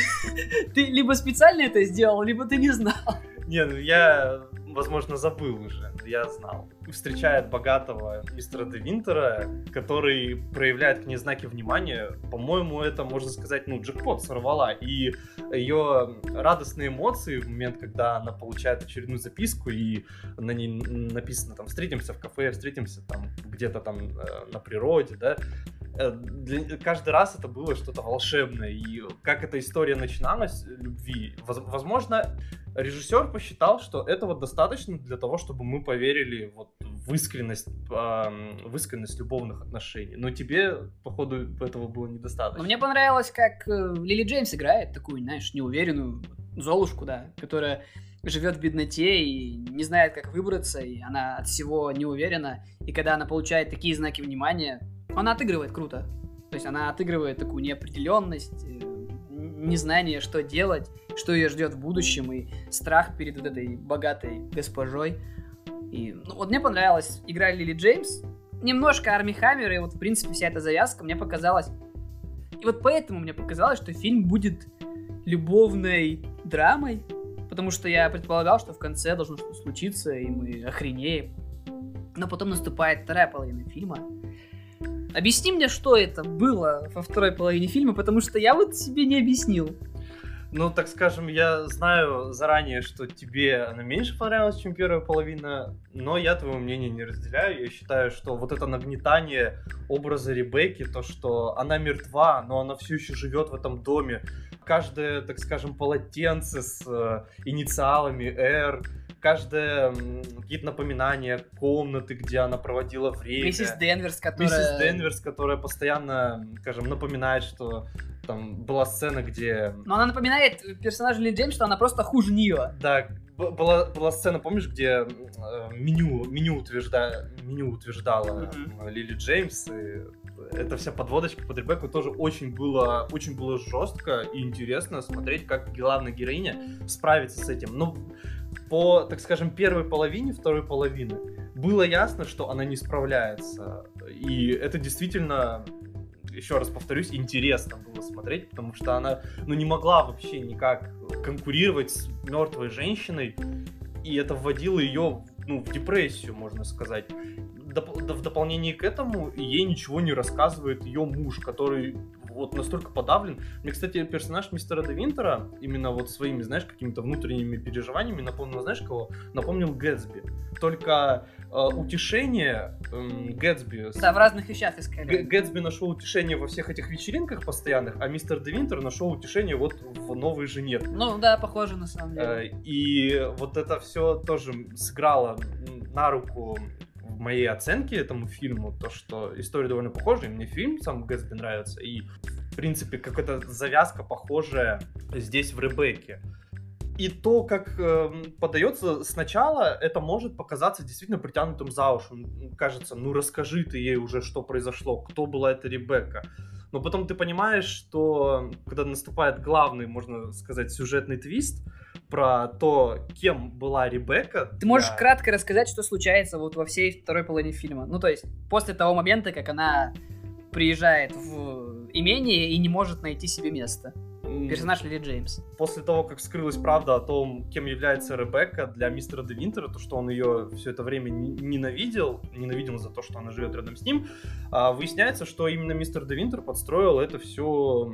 S1: Ты либо специально это сделал, либо ты не знал.
S2: Не, ну я, возможно, забыл уже, но я знал. Встречает богатого мистера де Винтера, который проявляет к ней знаки внимания. По-моему, это, можно сказать, ну, джекпот сорвала. И ее радостные эмоции в момент, когда она получает очередную записку, и на ней написано, там, встретимся в кафе, встретимся там где-то там э, на природе, да, Для, каждый раз это было что-то волшебное. И как эта история начиналась, любви, возможно, режиссер посчитал, что этого достаточно для того, чтобы мы поверили вот в искренность, в искренность любовных отношений. Но тебе, походу, этого было недостаточно.
S1: Но мне понравилось, как Лили Джеймс играет такую, знаешь, неуверенную Золушку, да, которая живет в бедноте и не знает, как выбраться, и она от всего не уверена. И когда она получает такие знаки внимания, она отыгрывает круто. То есть она отыгрывает такую неопределенность, незнание, что делать, что ее ждет в будущем, и страх перед вот этой богатой госпожой. И, ну, вот мне понравилась игра Лили Джеймс. немножко Арми Хаммер, и вот, в принципе, вся эта завязка мне показалась... И вот поэтому мне показалось, что фильм будет любовной драмой, потому что я предполагал, что в конце должно что-то случиться, и мы охренеем. Но потом наступает вторая половина фильма. Объясни мне, что это было во второй половине фильма, потому что я вот себе не объяснил.
S2: Ну, так скажем, я знаю заранее, что тебе она меньше понравилась, чем первая половина, но я твоего мнения не разделяю. Я считаю, что вот это нагнетание образа Ребекки, то, что она мертва, но она все еще живет в этом доме. Каждое, так скажем, полотенце с э, инициалами R, каждое м, какие-то напоминания комнаты, где она проводила время.
S1: Миссис Денверс, которая...
S2: Миссис Денверс, которая постоянно, скажем, напоминает, что там была сцена, где...
S1: Но она напоминает персонажу Лили Джеймс, что она просто хуже нее.
S2: Да, б- была, была сцена, помнишь, где э, меню, меню, утвержда... меню утверждала
S1: Мгм.
S2: Лили Джеймс, и эта вся подводочка под Ребекку тоже очень было, очень было жестко и интересно смотреть, как главная героиня справится с этим. Но по, так скажем, первой половине, второй половины было ясно, что она не справляется. И это действительно, еще раз повторюсь, интересно было смотреть, потому что она, ну, не могла вообще никак конкурировать с мертвой женщиной, и это вводило ее, ну, в депрессию, можно сказать. Доп- в дополнение к этому ей ничего не рассказывает ее муж, который вот настолько подавлен. Мне, кстати, персонаж мистера Де Винтера именно вот своими, знаешь, какими-то внутренними переживаниями напомнил, знаешь, кого? Напомнил Гэтсби. Только э, утешение э, Гэтсби...
S1: Да, в разных вещах искали.
S2: Г- Гэтсби нашел утешение во всех этих вечеринках постоянных, а мистер Де Винтер нашел утешение вот в новой жене.
S1: Ну да, похоже на самом деле.
S2: Э, И вот это все тоже сыграло на руку в моей оценке этому фильму, то, что история довольно похожа, и мне фильм сам Гэтсби нравится, и, в принципе, какая-то завязка похожая здесь в Ребекке. И то, как э, подается сначала, это может показаться действительно притянутым за уши. Кажется, ну расскажи ты ей уже, что произошло, кто была эта Ребекка. Но потом ты понимаешь, что когда наступает главный, можно сказать, сюжетный твист про то, кем была Ребекка.
S1: Ты можешь
S2: для...
S1: кратко рассказать, что случается вот во всей второй половине фильма? Ну, то есть, после того момента, как она приезжает в имение и не может найти себе место. Персонаж Лили Джеймс.
S2: После того, как вскрылась правда о том, кем является Ребекка для мистера Де Винтера, то, что он ее все это время ненавидел, ненавидел за то, что она живет рядом с ним, выясняется, что именно мистер Де Винтер подстроил это все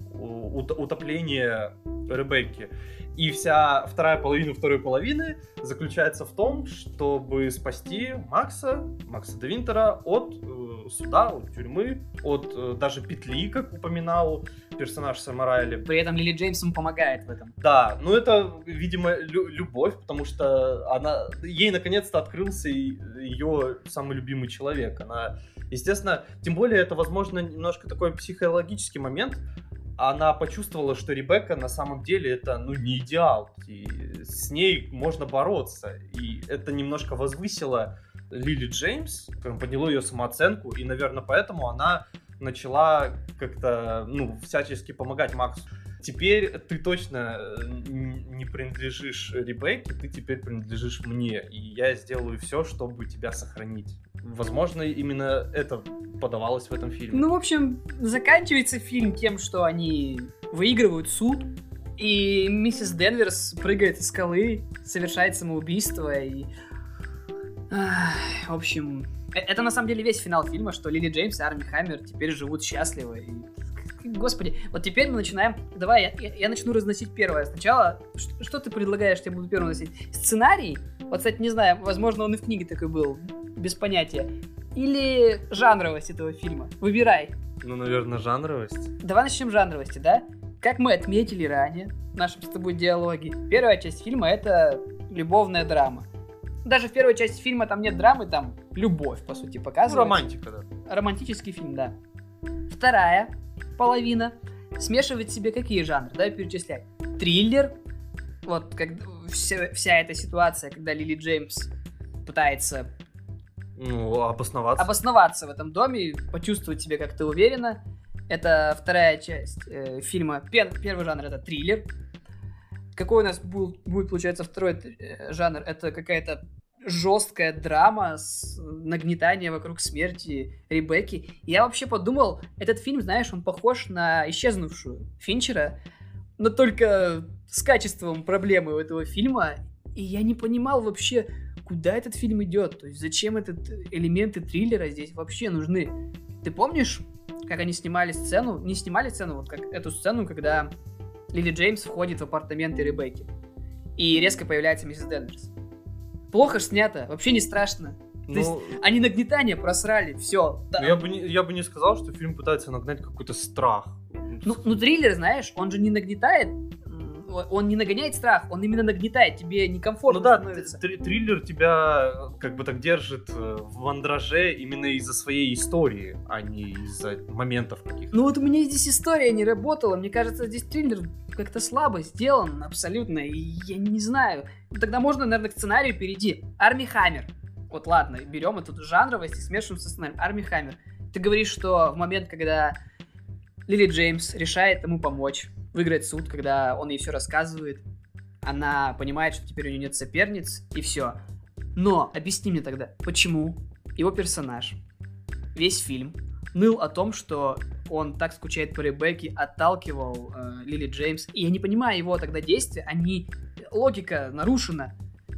S2: утопление Ребекки. И вся вторая половина второй половины заключается в том, чтобы спасти Макса, Макса Де Винтера от э, суда, от тюрьмы, от э, даже петли, как упоминал персонаж Сэма Райли.
S1: При этом Лили Джеймс ему помогает в этом.
S2: Да, ну это, видимо, лю- любовь, потому что она, ей наконец-то открылся ее самый любимый человек. Она, естественно, тем более это, возможно, немножко такой психологический момент. Она почувствовала, что Ребекка на самом деле это, ну, не идеал, и с ней можно бороться, и это немножко возвысило Лили Джеймс, подняло ее самооценку, и, наверное, поэтому она начала как-то, ну, всячески помогать Максу. Теперь ты точно не принадлежишь Ребекке, ты теперь принадлежишь мне, и я сделаю все, чтобы тебя сохранить. Возможно, именно это подавалось в этом фильме.
S1: Ну, в общем, заканчивается фильм тем, что они выигрывают суд, и миссис Денверс прыгает из скалы, совершает самоубийство, и... Ах, в общем, это на самом деле весь финал фильма, что Лили Джеймс и Арми Хаммер теперь живут счастливо, и... Господи, вот теперь мы начинаем... Давай, я, я, я начну разносить первое. Сначала, что, что ты предлагаешь, я буду первым носить? Сценарий? Вот, кстати, не знаю, возможно, он и в книге такой был, без понятия. Или жанровость этого фильма? Выбирай.
S2: Ну, наверное, жанровость.
S1: Давай начнем с жанровости, да? Как мы отметили ранее в нашем с тобой диалоге, первая часть фильма — это любовная драма. Даже в первой части фильма там нет драмы, там любовь, по сути, показывается.
S2: Ну, романтика, да.
S1: Романтический фильм, да. Вторая половина смешивает в себе какие жанры? Давай перечислять. Триллер. Вот как вся, вся эта ситуация, когда Лили Джеймс пытается
S2: ну, обосноваться.
S1: обосноваться в этом доме, почувствовать себя как-то уверенно. Это вторая часть э, фильма. Пер, первый жанр — это триллер. Какой у нас будет, будет получается, второй э, жанр? Это какая-то жесткая драма с нагнетанием вокруг смерти Ребекки. И я вообще подумал, этот фильм, знаешь, он похож на «Исчезнувшую» Финчера, но только с качеством проблемы у этого фильма. И я не понимал вообще, куда этот фильм идет. То есть зачем этот элементы триллера здесь вообще нужны. Ты помнишь, как они снимали сцену? Не снимали сцену, вот как эту сцену, когда Лили Джеймс входит в апартаменты Ребекки. И резко появляется миссис Денверс. Плохо ж снято, вообще не страшно.
S2: Ну,
S1: То есть они нагнетание просрали, все. Да.
S2: Я бы, не, я бы не сказал, что фильм пытается нагнать какой-то страх.
S1: Ну, ну, триллер, знаешь, он же не нагнетает, он не нагоняет страх, он именно нагнетает, тебе некомфортно
S2: ну да,
S1: становится.
S2: Тр- триллер тебя как бы так держит в мандраже именно из-за своей истории, а не из-за моментов каких-то.
S1: Ну вот у меня здесь история не работала, мне кажется, здесь триллер как-то слабо сделан абсолютно, и я не знаю. Тогда можно, наверное, к сценарию перейти. Арми Хаммер. Вот ладно, берем эту жанровость и смешиваем со сценарием. Арми Хаммер. Ты говоришь, что в момент, когда Лили Джеймс решает ему помочь, выиграть суд, когда он ей все рассказывает, она понимает, что теперь у нее нет соперниц, и все. Но объясни мне тогда, почему его персонаж весь фильм ныл о том, что он так скучает по Ребекке, отталкивал э, Лили Джеймс, и я не понимаю его тогда действия, они... логика нарушена.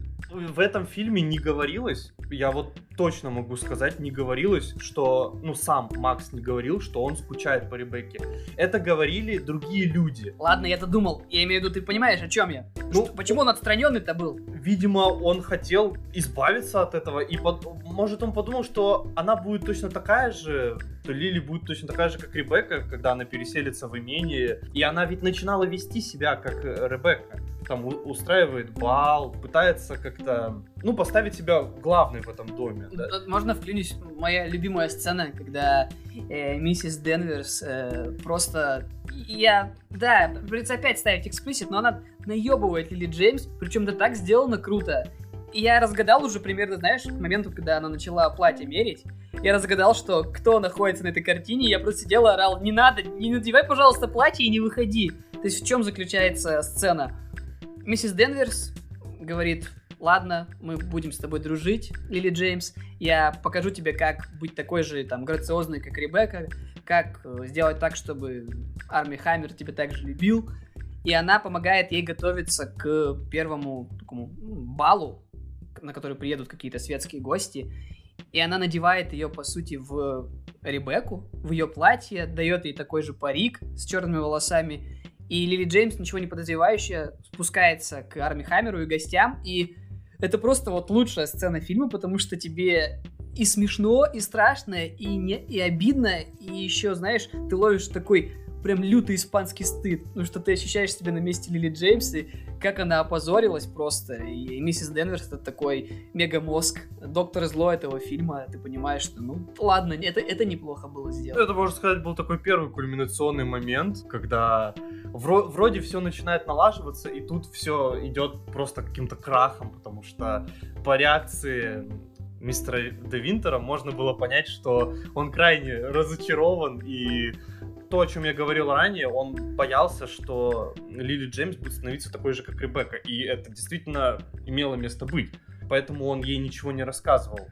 S2: В этом фильме не говорилось, я вот точно могу сказать, не говорилось, что, ну, сам Макс не говорил, что он скучает по Ребекке. Это говорили другие люди.
S1: Ладно, я-то думал, я имею в виду, ты понимаешь, о чем я?
S2: Ну,
S1: что, почему он отстраненный-то был?
S2: Видимо, он хотел избавиться от этого, и под... может он подумал, что она будет точно такая же, что Лили будет точно такая же, как Ребекка, когда она переселится в имение, и она ведь начинала вести себя как Ребекка. Там устраивает бал, пытается как-то, ну, поставить себя главной в этом доме. Да?
S1: Можно вклинюсь, моя любимая сцена, когда э, миссис Денверс э, просто... Я, да, придется опять ставить эксплисит, но она наебывает Лили Джеймс, причем это так сделано круто. И я разгадал уже примерно, знаешь, к моменту, когда она начала платье мерить, я разгадал, что кто находится на этой картине, я просто сидел и орал: не надо, не надевай, пожалуйста, платье и не выходи. То есть в чем заключается сцена? Миссис Денверс говорит: ладно, мы будем с тобой дружить, Лили Джеймс, я покажу тебе, как быть такой же, там, грациозной, как Ребекка, как сделать так, чтобы Арми Хаммер тебя так же любил. И она помогает ей готовиться к первому такому балу, на который приедут какие-то светские гости. И она надевает ее, по сути, в Ребекку, в ее платье, дает ей такой же парик с черными волосами. И Лили Джеймс, ничего не подозревающая, спускается к Арми Хаммеру и гостям. И это просто вот лучшая сцена фильма, потому что тебе и смешно, и страшно, и, не, и обидно, и еще, знаешь, ты ловишь такой прям лютый испанский стыд, ну что ты ощущаешь себя на месте Лили Джеймс, и как она опозорилась просто. И миссис Денверс — это такой мегамозг, доктор зло этого фильма. Ты понимаешь, что, ну, ладно, это, это неплохо было сделано.
S2: Это, можно сказать, был такой первый кульминационный момент, когда вро- вроде все начинает налаживаться, и тут все идет просто каким-то крахом, потому что по реакции мистера Де Винтера можно было понять, что он крайне разочарован, и то, о чем я говорил ранее, он боялся, что Лили Джеймс будет становиться такой же, как Ребекка, и это действительно имело место быть, поэтому он ей ничего не рассказывал.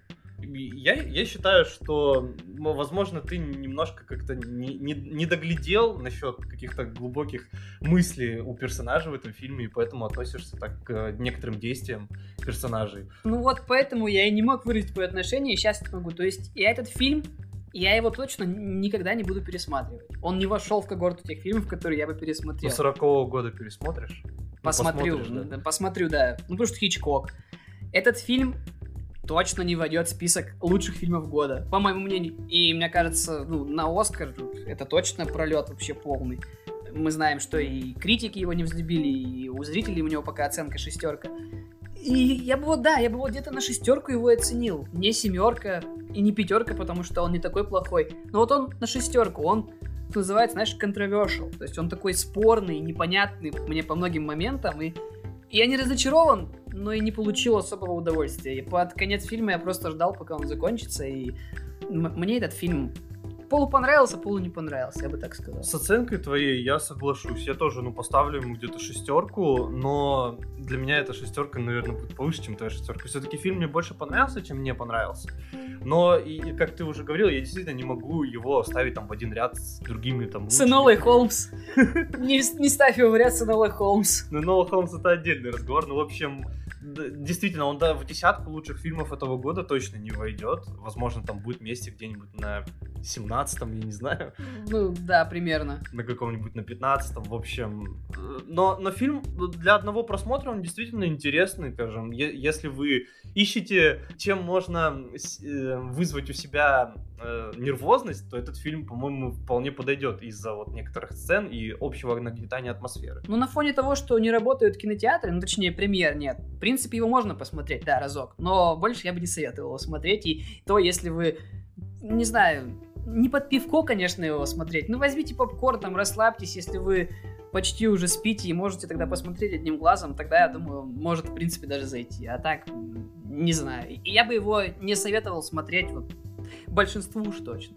S2: Я, я считаю, что, возможно, ты немножко как-то не, не, не доглядел насчет каких-то глубоких мыслей у персонажа в этом фильме, и поэтому относишься так к некоторым действиям персонажей.
S1: Ну вот поэтому я и не мог выразить твое отношение, и сейчас не могу. То есть я этот фильм, я его точно никогда не буду пересматривать. Он не вошел в когорту тех фильмов, которые я бы пересмотрел.
S2: До сорокового года пересмотришь?
S1: Посмотрю,
S2: ну, да.
S1: посмотрю, да. Ну потому что Хичкок. Этот фильм точно не войдет в список лучших фильмов года, по моему мнению. И мне кажется, ну, на Оскар это точно пролет вообще полный. Мы знаем, что и критики его не взлюбили, и у зрителей у него пока оценка шестерка. И я бы вот, да, я бы вот где-то на шестерку его оценил. Не семерка и не пятерка, потому что он не такой плохой. Но вот он на шестерку, он, что называется, знаешь, controversial. То есть он такой спорный, непонятный мне по многим моментам. И я не разочарован, но и не получил особого удовольствия. И под конец фильма я просто ждал, пока он закончится. И м- мне этот фильм полу понравился, полу не понравился, я бы так сказал.
S2: С оценкой твоей я соглашусь. Я тоже, ну, поставлю ему где-то шестерку, но для меня эта шестерка, наверное, будет повыше, чем твоя шестерка. Все-таки фильм мне больше понравился, чем мне понравился. Но, и, и как ты уже говорил, я действительно не могу его ставить там в один ряд с другими там...
S1: С Энолой Холмс. Не ставь его в ряд с Энолой Холмс.
S2: Ну, Энола Холмс это отдельный разговор. Ну, в общем, действительно, он да, в десятку лучших фильмов этого года точно не войдет. Возможно, там будет месте где-нибудь на семнадцатом, я не знаю.
S1: Ну, да, примерно.
S2: На каком-нибудь на пятнадцатом, в общем. Но, но фильм для одного просмотра, он действительно интересный, скажем. Е- если вы ищете, чем можно вызвать у себя э, нервозность, то этот фильм, по-моему, вполне подойдет из-за вот некоторых сцен и общего нагнетания атмосферы.
S1: Ну, на фоне того, что не работают кинотеатры, ну, точнее, премьер нет. В принципе, его можно посмотреть, да, разок. Но больше я бы не советовал его смотреть. И то, если вы, не знаю... Не под пивко, конечно, его смотреть. Ну, возьмите попкорн, там, расслабьтесь. Если вы почти уже спите и можете тогда посмотреть одним глазом, тогда, я думаю, может, в принципе, даже зайти. А так, не знаю. И я бы его не советовал смотреть вот большинству уж точно.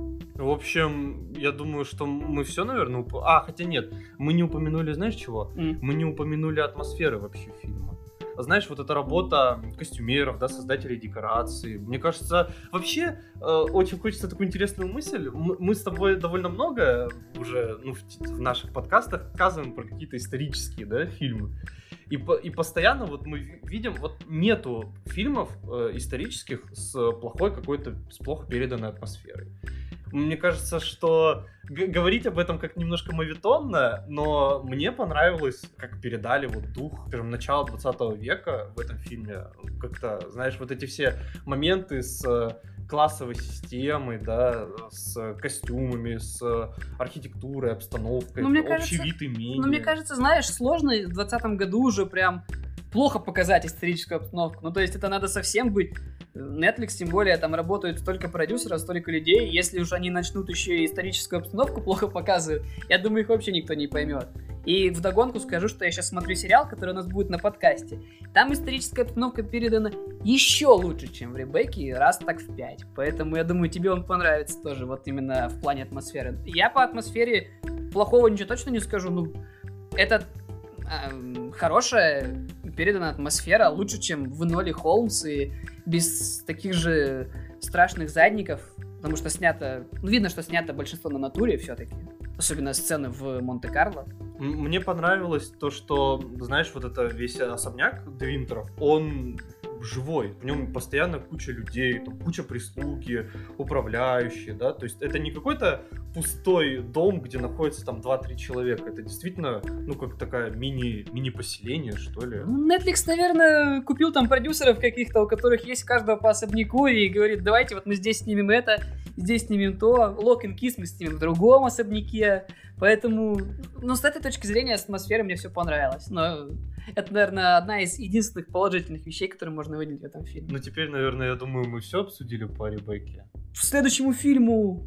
S2: В общем, я думаю, что мы все, наверное, уп... А, хотя нет, мы не упомянули, знаешь чего? Mm. Мы не упомянули атмосферы вообще фильма. Знаешь, вот эта работа костюмеров, да, создателей декораций. Мне кажется, вообще э, очень хочется такую интересную мысль. Мы, мы с тобой довольно много уже ну, в, в наших подкастах рассказываем про какие-то исторические, да, фильмы. И, по, и постоянно вот мы видим, вот нету фильмов э, исторических с плохой какой-то, с плохо переданной атмосферой. Мне кажется, что г- говорить об этом как немножко моветонно, но мне понравилось, как передали вот дух, скажем, начала двадцатого века в этом фильме. Как-то, знаешь, вот эти все моменты с классовой системой, да, с костюмами, с архитектурой, обстановкой, общий кажется, вид имения.
S1: Ну, мне кажется, знаешь, сложно в двадцатом году уже прям плохо показать историческую обстановку. Ну, то есть это надо совсем быть... Netflix, тем более, там работают столько продюсеров, столько людей. Если уж они начнут еще и историческую обстановку плохо показывать, я думаю, их вообще никто не поймет. И вдогонку скажу, что я сейчас смотрю сериал, который у нас будет на подкасте. Там историческая обстановка передана еще лучше, чем в Ребекке, раз так в пять. Поэтому я думаю, тебе он понравится тоже, вот именно в плане атмосферы. Я по атмосфере плохого ничего точно не скажу. Ну, это э, хорошая передана атмосфера, лучше, чем в Эноле Холмс, и без таких же страшных задников, потому что снято... Ну, видно, что снято большинство на натуре все-таки. Особенно сцены в Монте-Карло.
S2: Мне понравилось то, что, знаешь, вот это весь особняк Де Винтеров, он живой. В нем постоянно куча людей, там, куча прислуги, управляющие, да, то есть это не какой-то пустой дом, где находится там два-три человека, это действительно, ну, как такая мини, мини-поселение, что ли.
S1: Netflix, наверное, купил там продюсеров каких-то, у которых есть каждого по особняку, и говорит, давайте вот мы здесь снимем это, здесь снимем то, Lock and Kiss мы снимем в другом особняке, поэтому, ну, с этой точки зрения, с атмосферой мне все понравилось, но это, наверное, одна из единственных положительных вещей, которые можно выделить в этом фильме.
S2: Ну, теперь, наверное, я думаю, мы все обсудили по Ребекке.
S1: К следующему фильму...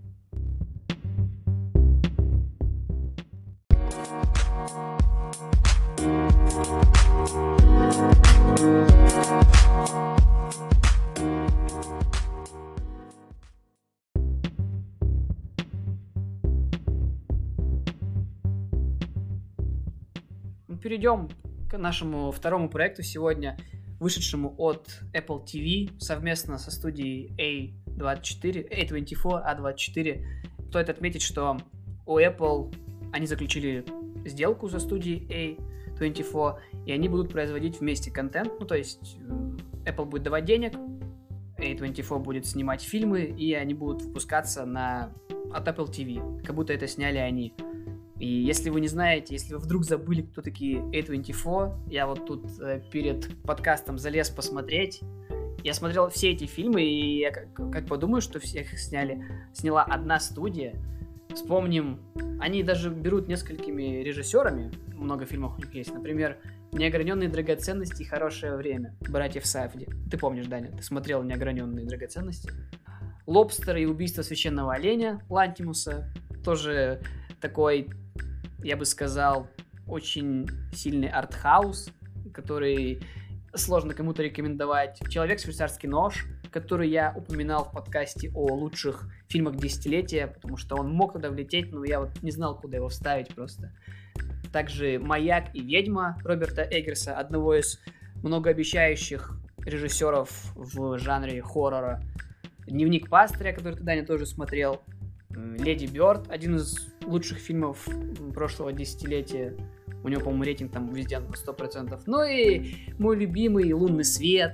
S1: Перейдем к нашему второму проекту сегодня, вышедшему от Apple ти ви совместно со студией эй двадцать четыре, эй двадцать четыре, эй двадцать четыре. Стоит отметить, что у Apple они заключили сделку со студией эй двадцать четыре, и они будут производить вместе контент. Ну, то есть Apple будет давать денег, эй двадцать четыре будет снимать фильмы, и они будут выпускаться на... от Apple ти ви, как будто это сняли они. И если вы не знаете, если вы вдруг забыли, кто такие эй двадцать четыре, я вот тут э, перед подкастом залез посмотреть. Я смотрел все эти фильмы, и я как, как подумаю, что всех сняли, сняла одна студия. Вспомним, они даже берут несколькими режиссерами, много фильмов у них есть. Например, «Неограненные драгоценности» и «Хорошее время» братьев Сафди. Ты помнишь, Даня, ты смотрел «Неограненные драгоценности». «Лобстер» и «Убийство священного оленя» Лантимуса. Тоже такой, я бы сказал, очень сильный артхаус, который сложно кому-то рекомендовать. «Человек, швейцарский нож». который я упоминал в подкасте о лучших фильмах десятилетия, потому что он мог туда влететь, но я вот не знал, куда его вставить просто. Также «Маяк» и «Ведьма» Роберта Эггерса, одного из многообещающих режиссеров в жанре хоррора. «Дневник пастыря», который ты, Даня, тоже смотрел. «Леди Бёрд», один из лучших фильмов прошлого десятилетия. У него, по-моему, рейтинг там везде на сто процентов. Ну и мой любимый «Лунный свет»,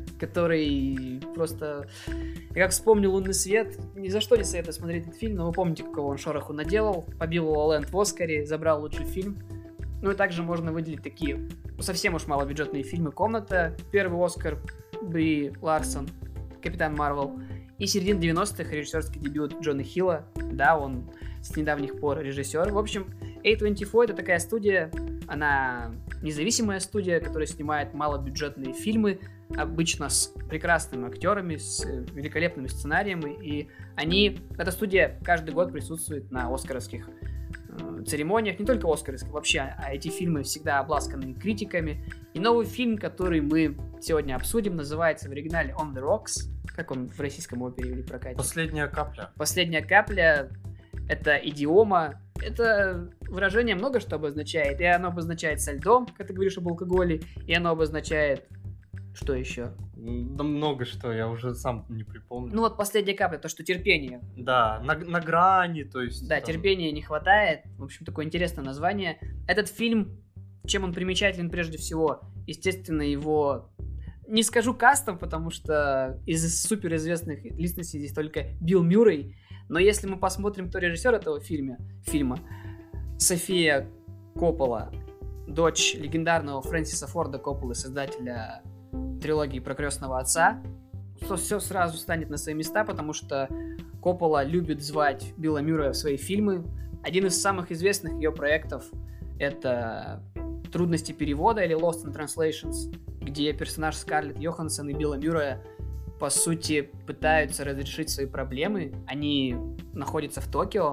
S1: который просто... Я как вспомню «Лунный свет», ни за что не советую смотреть этот фильм, но вы помните, какого он шороху наделал. Побил «Ла Ла Ленд» в Оскаре, забрал лучший фильм. Ну и также можно выделить такие совсем уж малобюджетные фильмы. «Комната», первый Оскар Бри Ларсон, «Капитан Марвел». И середина девяностых режиссерский дебют Джона Хилла. Да, он с недавних пор режиссер. В общем, эй двадцать четыре это такая студия, она независимая студия, которая снимает малобюджетные фильмы, обычно с прекрасными актерами, с великолепными сценариями, и они, эта студия каждый год присутствует на оскаровских э, церемониях, не только оскаровских, вообще, а эти фильмы всегда обласканы критиками. И новый фильм, который мы сегодня обсудим, называется в оригинале «On the Rocks». Как он в российском его перевели в прокате?
S2: «Последняя капля».
S1: «Последняя капля» — это идиома. Это выражение много что обозначает. И оно обозначает со льдом, как ты говоришь об алкоголе, и оно обозначает... Что еще?
S2: Да много что, я уже сам не припомню.
S1: Ну вот «Последняя капля», то, что терпение.
S2: Да, на, на грани, то есть...
S1: Да,
S2: там...
S1: терпения не хватает. В общем, такое интересное название. Этот фильм, чем он примечателен прежде всего? Естественно, его... Не скажу кастом, потому что из суперизвестных личностей здесь только Билл Мюррей. Но если мы посмотрим, кто режиссер этого фильма, фильма София Коппола, дочь легендарного Фрэнсиса Форда Копполы, создателя трилогии про крестного отца, то все сразу станет на свои места, потому что Коппола любит звать Билла Мюррея в свои фильмы. Один из самых известных ее проектов — это «Трудности перевода» или «Lost in Translations», где персонаж Скарлетт Йоханссон и Билла Мюррея, по сути, пытаются разрешить свои проблемы. Они находятся в Токио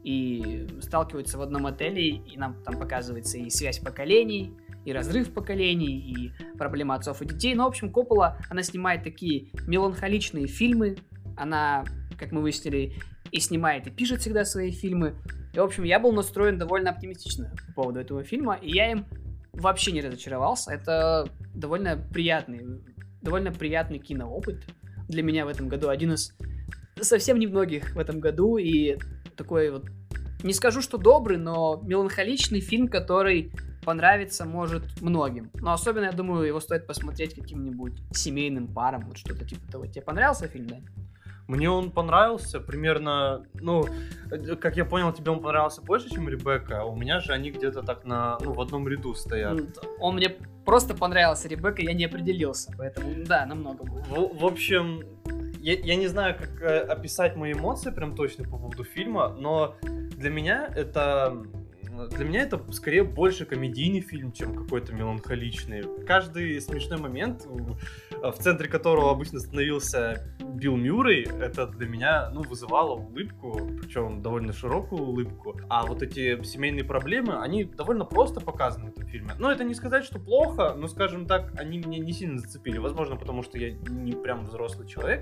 S1: и сталкиваются в одном отеле, и нам там показывается и связь поколений, и разрыв поколений, и проблема отцов и детей. Но, в общем, Коппола, она снимает такие меланхоличные фильмы. Она, как мы выяснили, и снимает, и пишет всегда свои фильмы. И, в общем, я был настроен довольно оптимистично по поводу этого фильма, и я им вообще не разочаровался. Это довольно приятный, довольно приятный киноопыт для меня в этом году. Один из совсем немногих в этом году. И такой вот, не скажу, что добрый, но меланхоличный фильм, который понравится может многим. Но особенно, я думаю, его стоит посмотреть каким-нибудь семейным парам. Вот что-то типа того. Тебе понравился фильм, да?
S2: Мне он понравился примерно, ну, как я понял, тебе он понравился больше, чем Ребекка, а у меня же они где-то так на, ну, в одном ряду стоят.
S1: Он мне просто понравился, Ребекка, я не определился, поэтому, да, намного больше.
S2: В, в общем, я, я не знаю, как э, описать мои эмоции прям точно по поводу фильма, но для меня это... Для меня это скорее больше комедийный фильм, чем какой-то меланхоличный. Каждый смешной момент, в центре которого обычно становился Билл Мюррей, это для меня, ну, вызывало улыбку, причем довольно широкую улыбку. А вот эти семейные проблемы, они довольно просто показаны в этом фильме. Но это не сказать, что плохо, но, скажем так, они меня не сильно зацепили. Возможно, потому что я не прям взрослый человек,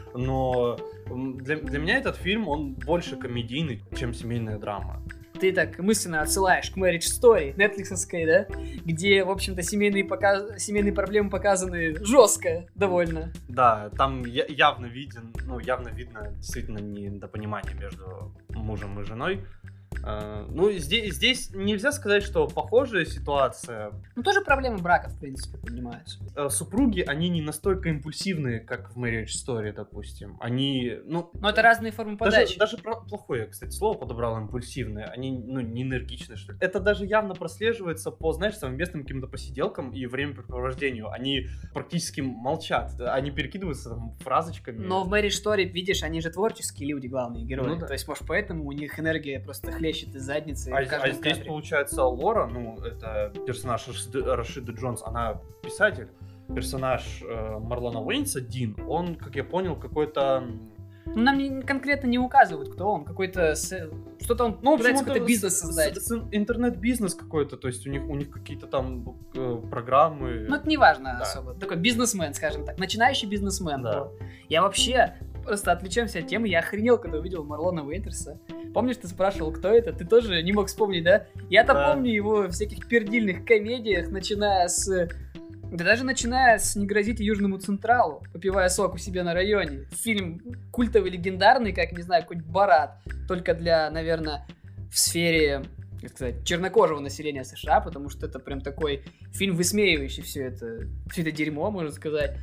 S2: но для, для меня этот фильм, он больше комедийный, чем семейная драма.
S1: Ты так мысленно отсылаешь к Marriage Story, нетфликсовской, да? Где, в общем-то, семейные, показ... семейные проблемы показаны жестко довольно.
S2: Да, там я- явно виден, ну, явно видно действительно недопонимание между мужем и женой. Uh, ну, здесь, здесь нельзя сказать, что похожая ситуация.
S1: Ну, тоже проблемы брака, в принципе, поднимаются.
S2: Uh, супруги, они не настолько импульсивные, как в Marriage Story, допустим. Они, ну...
S1: Но это разные формы подачи.
S2: Даже, даже про- плохое, кстати, слово подобрал, импульсивные. Они, ну, не энергичные, что ли. Это даже явно прослеживается по, знаешь, совместным каким-то посиделкам и времяпрепровождению. Они практически молчат. Они перекидываются там фразочками.
S1: Но в Marriage Story, видишь, они же творческие люди, главные герои.
S2: Ну, да.
S1: То есть, может, поэтому у них энергия просто хлещет из задницы.
S2: А, а здесь,
S1: кадре.
S2: получается, Лора, ну, это персонаж Рашиды, Рашиды Джонс, она писатель. Персонаж э, Марлона Уэйнса, Дин, он, как я понял, какой-то...
S1: Ну, нам не, конкретно не указывают, кто он. Какой-то с... что-то он
S2: Ну, в общем,
S1: пытается
S2: это
S1: какой-то бизнес
S2: с-
S1: создать.
S2: с- с- интернет-бизнес какой-то, то есть у них, у них какие-то там э, программы.
S1: Ну, это не важно
S2: Да.
S1: особо. Такой бизнесмен, скажем так. Начинающий бизнесмен.
S2: Да.
S1: Вот. Я вообще, просто отвлечемся от темы, я охренел, когда увидел Марлона Уэйтерса. Помнишь, ты спрашивал, кто это? Ты тоже не мог вспомнить, да? Я-то
S2: Да.
S1: помню его в всяких пердильных комедиях, начиная с... Да даже начиная с «Не грозите Южному Централу», попивая сок у себя на районе. Фильм культовый, легендарный, как, не знаю, какой-нибудь «Борат». Только для, наверное, в сфере, как сказать, чернокожего населения США, потому что это прям такой фильм, высмеивающий все это, все это дерьмо, можно сказать.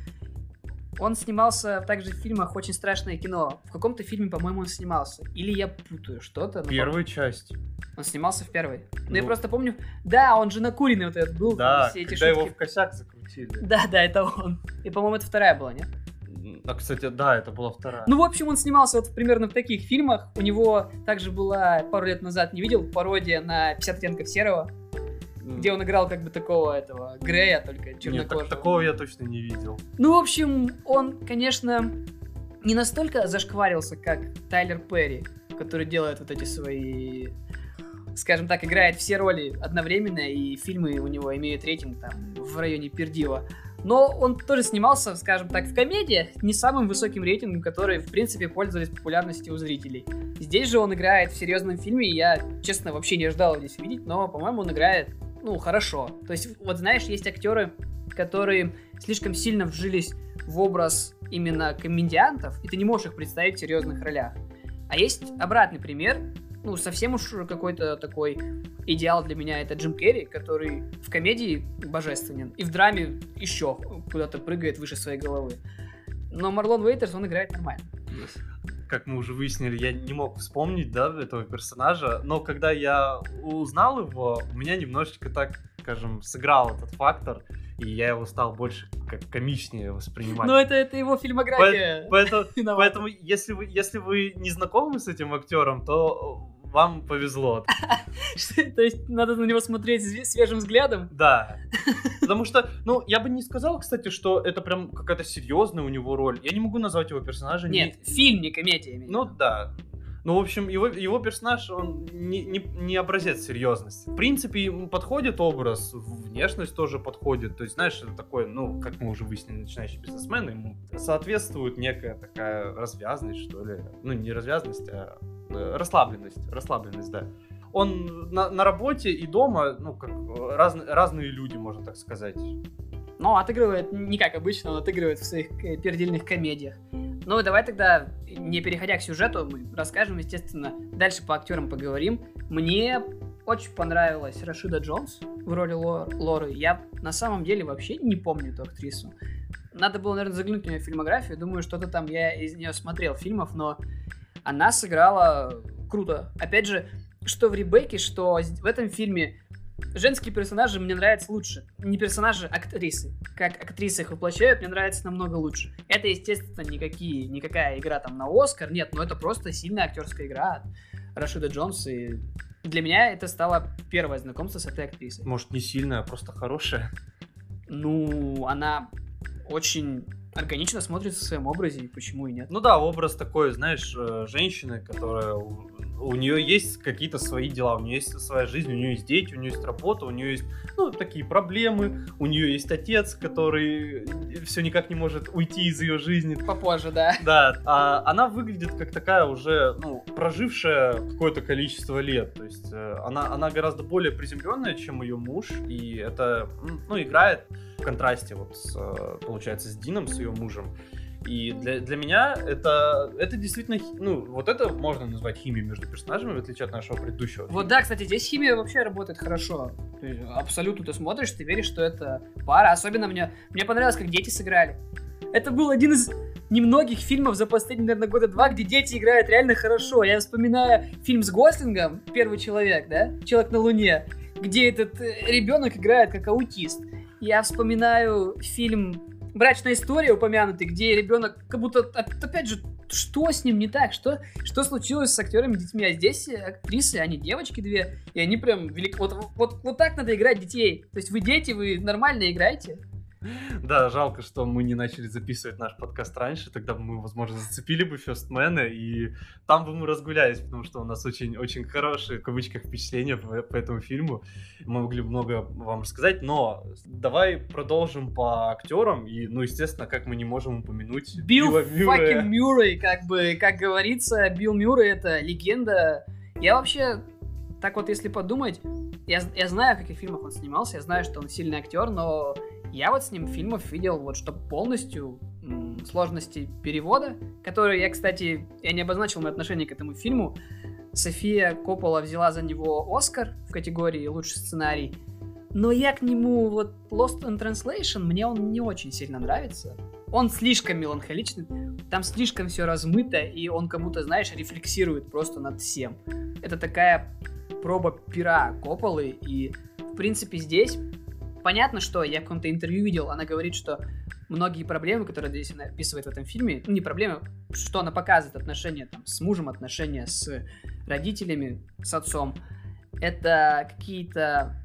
S1: Он снимался также в фильмах «Очень страшное кино». В каком-то фильме, по-моему, он снимался. Или я путаю что-то. но
S2: Первая часть.
S1: Он снимался в первой. Но
S2: Ну.
S1: я просто помню... Да, он же накуренный вот этот был.
S2: Да,
S1: все эти
S2: когда
S1: шутки.
S2: его в косяк закрутили.
S1: Да, да, это он. И, по-моему, это вторая была, нет?
S2: А, кстати, да, это была вторая.
S1: Ну, в общем, он снимался вот примерно в таких фильмах. У него также была пару лет назад, не видел, пародия на пятьдесят оттенков серого,
S2: М.
S1: где он играл как бы такого этого Грея, только
S2: Нет,
S1: чернокожего.
S2: так- такого я точно не видел.
S1: Ну, в общем, он, конечно, не настолько зашкварился, как Тайлер Перри, который делает вот эти свои, скажем так, играет все роли одновременно, и фильмы у него имеют рейтинг там в районе пердила. Но он тоже снимался, скажем так, в комедиях, не самым высоким рейтингом, которые, в принципе, пользовались популярностью у зрителей. Здесь же он играет в серьезном фильме, и я, честно, вообще не ожидал его здесь видеть, но, по-моему, он играет, ну, хорошо. То есть, вот знаешь, есть актеры, которые слишком сильно вжились в образ именно комедиантов, и ты не можешь их представить в серьезных ролях. А есть обратный пример, ну, совсем уж какой-то такой идеал для меня, это Джим Керри, который в комедии божественен, и в драме еще куда-то прыгает выше своей головы. Но Марлон Уэйтерс, он играет нормально здесь.
S2: Как мы уже выяснили, я не мог вспомнить, да, этого персонажа, но когда я узнал его, у меня немножечко так, скажем, сыграл этот фактор, и я его стал больше как комичнее воспринимать.
S1: Но это, это его фильмография.
S2: Поэтому,
S1: виновата.
S2: поэтому если, вы, если вы не знакомы с этим актером, то вам повезло.
S1: То есть надо на него смотреть све- свежим взглядом?
S2: Да. Потому что, ну, я бы не сказал, кстати, что это прям какая-то серьезная у него роль. Я не могу назвать его персонажа.
S1: Нет,
S2: не-
S1: фильм, не комедия. имею в
S2: Ну
S1: виду.
S2: да. Ну, в общем, его, его персонаж, он не, не, не образец серьезности. В принципе, ему подходит образ, внешность тоже подходит. То есть, знаешь, это такой, ну, как мы уже выяснили, начинающий бизнесмен, ему соответствует некая такая развязность, что ли. Ну, не развязность, а э, расслабленность. Расслабленность, да. Он на, на работе и дома, ну, как э, разные, разные люди, можно так сказать.
S1: Но отыгрывает не как обычно, он отыгрывает в своих э, пердильных комедиях. Ну, давай тогда, не переходя к сюжету, мы расскажем, естественно, дальше по актерам поговорим. Мне очень понравилась Рашида Джонс в роли Лор- Лоры. Я на самом деле вообще не помню эту актрису. Надо было, наверное, заглянуть в ее фильмографию. Думаю, что-то там я из нее смотрел фильмов, но она сыграла круто. Опять же, что в Ребекке, что в этом фильме женские персонажи мне нравятся лучше. Не персонажи, а актрисы. Как актрисы их воплощают, мне нравится намного лучше. Это, естественно, никакие, никакая игра там на Оскар, нет, но это просто сильная актерская игра от Рашида Джонс. И для меня это стало первое знакомство с этой актрисой.
S2: Может, не сильная, а просто хорошая.
S1: Ну, она очень органично смотрится в своем образе, и почему и нет.
S2: Ну да, образ такой, знаешь, э, женщины, которая... У, у нее есть какие-то свои дела, у нее есть своя жизнь, у нее есть дети, у нее есть работа, у нее есть, ну, такие проблемы, у нее есть отец, который все никак не может уйти из ее жизни.
S1: Попозже, да.
S2: Да, а она выглядит как такая уже, ну, прожившая какое-то количество лет. То есть э, она, она гораздо более приземленная, чем ее муж, и это, м, ну, играет в контрасте вот с, э, получается, с Дином, с ее мужем. И для, для меня это, это действительно, хи- ну, вот это можно назвать химией между персонажами, в отличие от нашего предыдущего.
S1: Вот да, кстати, здесь химия вообще работает хорошо. То есть, абсолютно ты смотришь, ты веришь, что это пара. Особенно мне, мне понравилось, как дети сыграли. Это был один из немногих фильмов за последние, наверное, года два, где дети играют реально хорошо. Я вспоминаю фильм с Гослингом, «Первый человек», да? «Человек на Луне», где этот э, ребенок играет как аутист. Я вспоминаю фильм «Брачная история», упомянутый, где ребенок как будто, опять же, что с ним не так? Что, что случилось с актерами, детьми? А здесь актрисы, они девочки две, и они прям велик... Вот, вот, вот так надо играть детей. То есть вы дети, вы нормально играете.
S2: Да, жалко, что мы не начали записывать наш подкаст раньше, тогда бы мы, возможно, зацепили бы Фёстмена, и там бы мы разгулялись, потому что у нас очень-очень хорошие, в кавычках, впечатления по, по этому фильму. Мы могли бы много вам рассказать, но давай продолжим по актерам, и, ну, естественно, как мы не можем упомянуть
S1: Билл
S2: Билла Мюррея.
S1: fucking Мюррей, как бы, как говорится, Билл Мюррей — это легенда. Я вообще, так вот, если подумать, я, я знаю, в каких фильмах он снимался, я знаю, что он сильный актер, но я вот с ним фильмов видел, вот, что полностью м, сложности перевода, которые я, кстати, я не обозначил мое отношение к этому фильму. София Коппола взяла за него Оскар в категории «Лучший сценарий», но я к нему, вот, Lost in Translation, мне он не очень сильно нравится. Он слишком меланхоличный, там слишком все размыто, и он как будто, знаешь, рефлексирует просто над всем. Это такая проба пера Копполы, и, в принципе, здесь понятно, что я в каком-то интервью видел, она говорит, что многие проблемы, которые здесь она описывает в этом фильме, ну, не проблемы, что она показывает, отношения там с мужем, отношения с родителями, с отцом, это какие-то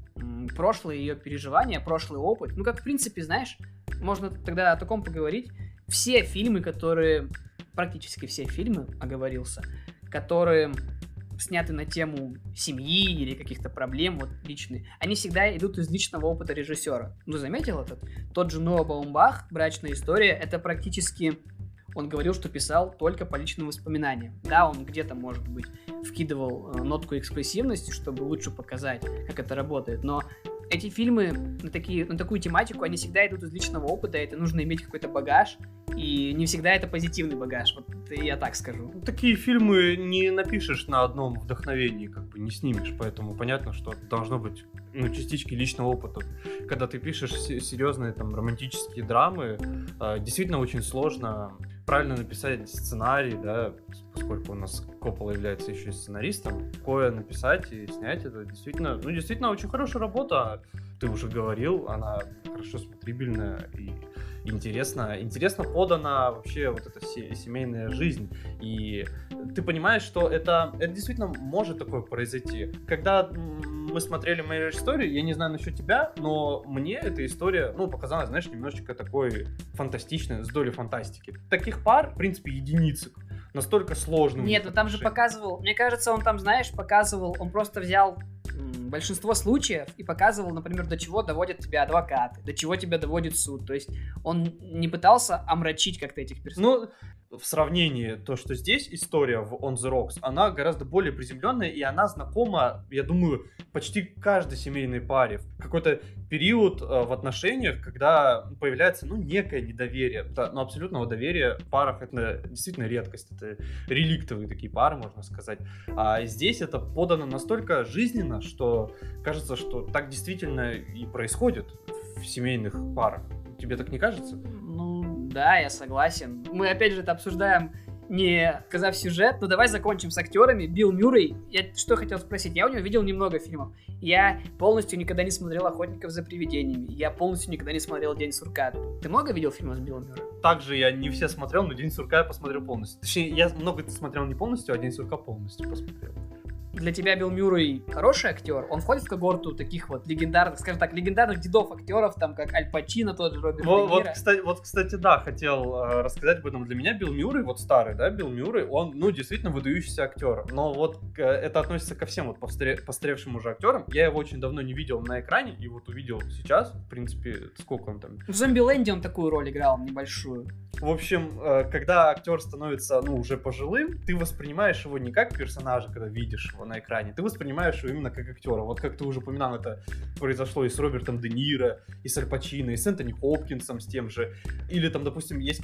S1: м, прошлые ее переживания, прошлый опыт. Ну, как, в принципе, знаешь, можно тогда о таком поговорить. Все фильмы, которые, практически все фильмы, оговорился, которые сняты на тему семьи или каких-то проблем, вот, личные, они всегда идут из личного опыта режиссера. Ну, заметил этот? Тот же Ноа Баумбах, «Брачная история», это практически... Он говорил, что писал только по личным воспоминаниям. Да, он где-то, может быть, вкидывал э, нотку экспрессивности, чтобы лучше показать, как это работает, но эти фильмы на, такие, на такую тематику, они всегда идут из личного опыта, это нужно иметь какой-то багаж, и не всегда это позитивный багаж, вот я так скажу.
S2: Такие фильмы не напишешь на одном вдохновении, как бы не снимешь, поэтому понятно, что должно быть, ну, частички личного опыта. Когда ты пишешь серьезные там романтические драмы, действительно очень сложно правильно написать сценарий, да, поскольку у нас Коппола является еще и сценаристом, такое написать и снять, это действительно, ну, действительно очень хорошая работа. Ты уже говорил, она хорошо смотрибельная и интересно, интересно подана вообще вот эта семейная жизнь. И ты понимаешь, что это, это действительно может такое произойти. Когда мы смотрели Marriage Story, я не знаю насчет тебя, но мне эта история, ну, показалась, знаешь, немножечко такой фантастичной, с долей фантастики. Таких пар, в принципе, единицы. Настолько сложным.
S1: Нет, ну там же показывал, мне кажется, он там, знаешь, показывал, он просто взял м, большинство случаев и показывал, например, до чего доводят тебя адвокаты, до чего тебя доводит суд. То есть он не пытался омрачить как-то этих персонажей.
S2: Ну, в сравнении, то, что здесь история в On the Rocks, она гораздо более приземленная, и она знакома, я думаю, почти каждой семейной паре. Какой-то период э, в отношениях, когда появляется, ну, некое недоверие. Да, но абсолютного доверия в парах это действительно редкость. Это реликтовые такие пары, можно сказать. А здесь это подано настолько жизненно, что кажется, что так действительно и происходит в семейных парах. Тебе так не кажется?
S1: Ну, да, я согласен. Мы, опять же, это обсуждаем, не сказав сюжет, но давай закончим с актерами. Билл Мюррей, я что хотел спросить, я у него видел немного фильмов. Я полностью никогда не смотрел «Охотников за привидениями», я полностью никогда не смотрел «День сурка». Ты много видел фильмов с Биллом Мюрреем?
S2: Также я не все смотрел, но «День сурка» я посмотрел полностью. Точнее, я много смотрел не полностью, а «День сурка» полностью посмотрел.
S1: Для тебя Билл Мюррей хороший актер? Он входит в когорту таких вот легендарных, скажем так, легендарных дедов актеров, там как Аль Пачино, тот же Роберт
S2: вот,
S1: Де Ниро.
S2: Вот, кстати, вот, кстати, да, хотел э, рассказать об этом. Для меня Билл Мюррей, вот старый, да, Билл Мюррей, он, ну, действительно выдающийся актер. Но вот э, это относится ко всем вот постаре- постаревшим уже актерам. Я его очень давно не видел на экране, и вот увидел сейчас, в принципе, сколько он там...
S1: В «Зомбиленде» он такую роль играл, небольшую.
S2: В общем, э, когда актер становится, ну, уже пожилым, ты воспринимаешь его не как персонажа, когда видишь его на экране, ты воспринимаешь его именно как актера. Вот как ты уже упоминал, это произошло и с Робертом Де Ниро, и с Аль Пачино, и с Энтони Хопкинсом, с тем же. Или там, допустим, есть,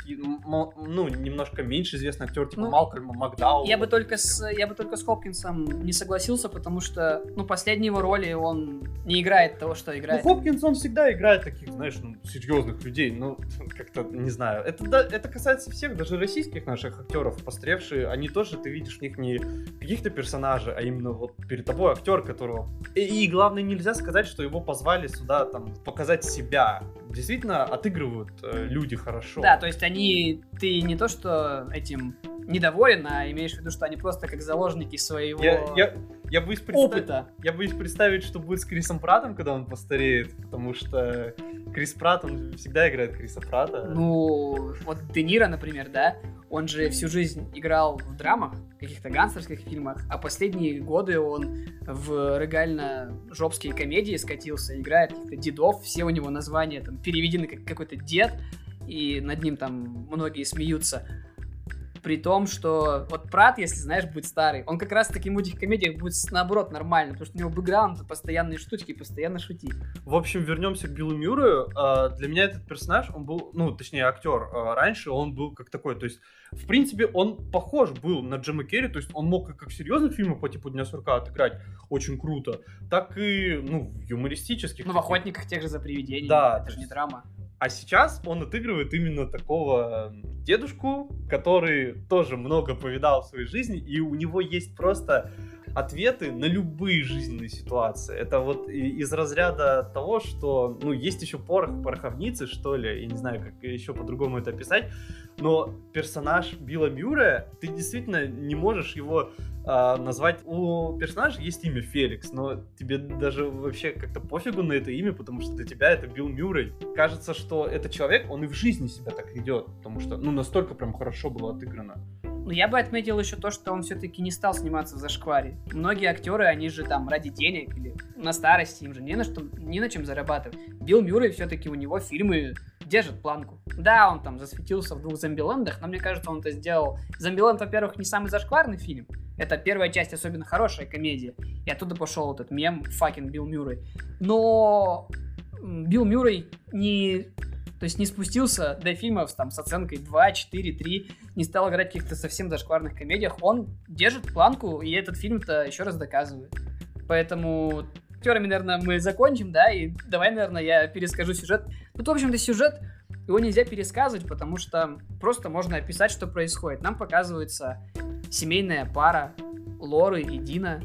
S2: ну, немножко меньше известный актер, типа ну, Малкольма Макдауэлла.
S1: Я бы только с, я бы только с Хопкинсом не согласился, потому что, ну, последние его роли он не играет того, что играет.
S2: Ну, Хопкинс, он всегда играет таких, знаешь, ну, серьезных людей, ну, как-то, не знаю. Это, да, это касается всех, даже российских наших актеров, постаревшие, они тоже, ты видишь в них не каких-то персонажей, а именно вот перед тобой актер, которого... И, и главное, нельзя сказать, что его позвали сюда, там, показать себя. Действительно, отыгрывают э, люди хорошо.
S1: Да, то есть они... Ты не то, что этим недоволен, а имеешь в виду, что они просто как заложники своего
S2: я, я, я боюсь
S1: опыта.
S2: Я боюсь представить, что будет с Крисом Праттом, когда он постареет, потому что Крис Пратт, он всегда играет Криса Пратта.
S1: Ну, вот Де Ниро, например, да, он же всю жизнь играл в драмах, каких-то гангстерских фильмах, а последние годы он в регально-жопские комедии скатился, играет каких-то дедов, все у него названия там переведены как какой-то дед, и над ним там многие смеются. При том, что вот Пратт, если знаешь, будет старый, он как раз таки в этих комедиях будет наоборот нормально, потому что у него бэкграунд, это постоянные штучки, постоянно шутить.
S2: В общем, вернемся к Биллу Мюррею. Для меня этот персонаж, он был, ну, точнее, актер, раньше он был как такой, то есть, в принципе, он похож был на Джима Керри, то есть он мог как в серьезных фильмах по типу «Дня сурка» отыграть очень круто, так и, ну, в юмористических.
S1: Ну, в «Охотниках» тех же за привидениями,
S2: да,
S1: это же не драма.
S2: А сейчас он отыгрывает именно такого дедушку, который тоже много повидал в своей жизни, и у него есть просто ответы на любые жизненные ситуации. Это вот из разряда того, что, ну, есть еще порох, пороховницы, что ли, я не знаю, как еще по-другому это описать, но персонаж Билла Мюррея, ты действительно не можешь его э, назвать... У персонажа есть имя Феликс, но тебе даже вообще как-то пофигу на это имя, потому что для тебя это Билл Мюррей. Кажется, что этот человек, он и в жизни себя так ведет, потому что, ну, настолько прям хорошо было отыграно.
S1: Ну, я бы отметил еще то, что он все-таки не стал сниматься в зашкваре. Многие актеры, они же там ради денег или на старости, им же не на, что, не на чем зарабатывать. Билл Мюррей все-таки, у него фильмы держат планку. Да, он там засветился в двух «Зомбилендах», но мне кажется, он это сделал. «Зомбиленд», во-первых, не самый зашкварный фильм. Это первая часть, особенно хорошая комедия. И оттуда пошел этот мем «Fucking Билл Мюррей». Но Билл Мюррей не... То есть не спустился до фильмов там, с оценкой два, четыре, три, не стал играть в каких-то совсем зашкварных комедиях. Он держит планку, и этот фильм-то еще раз доказывает. Поэтому актерами, наверное, мы закончим, да, и давай, наверное, я перескажу сюжет. Тут, в общем-то, сюжет, его нельзя пересказывать, потому что просто можно описать, что происходит. Нам показывается семейная пара Лоры и Дина.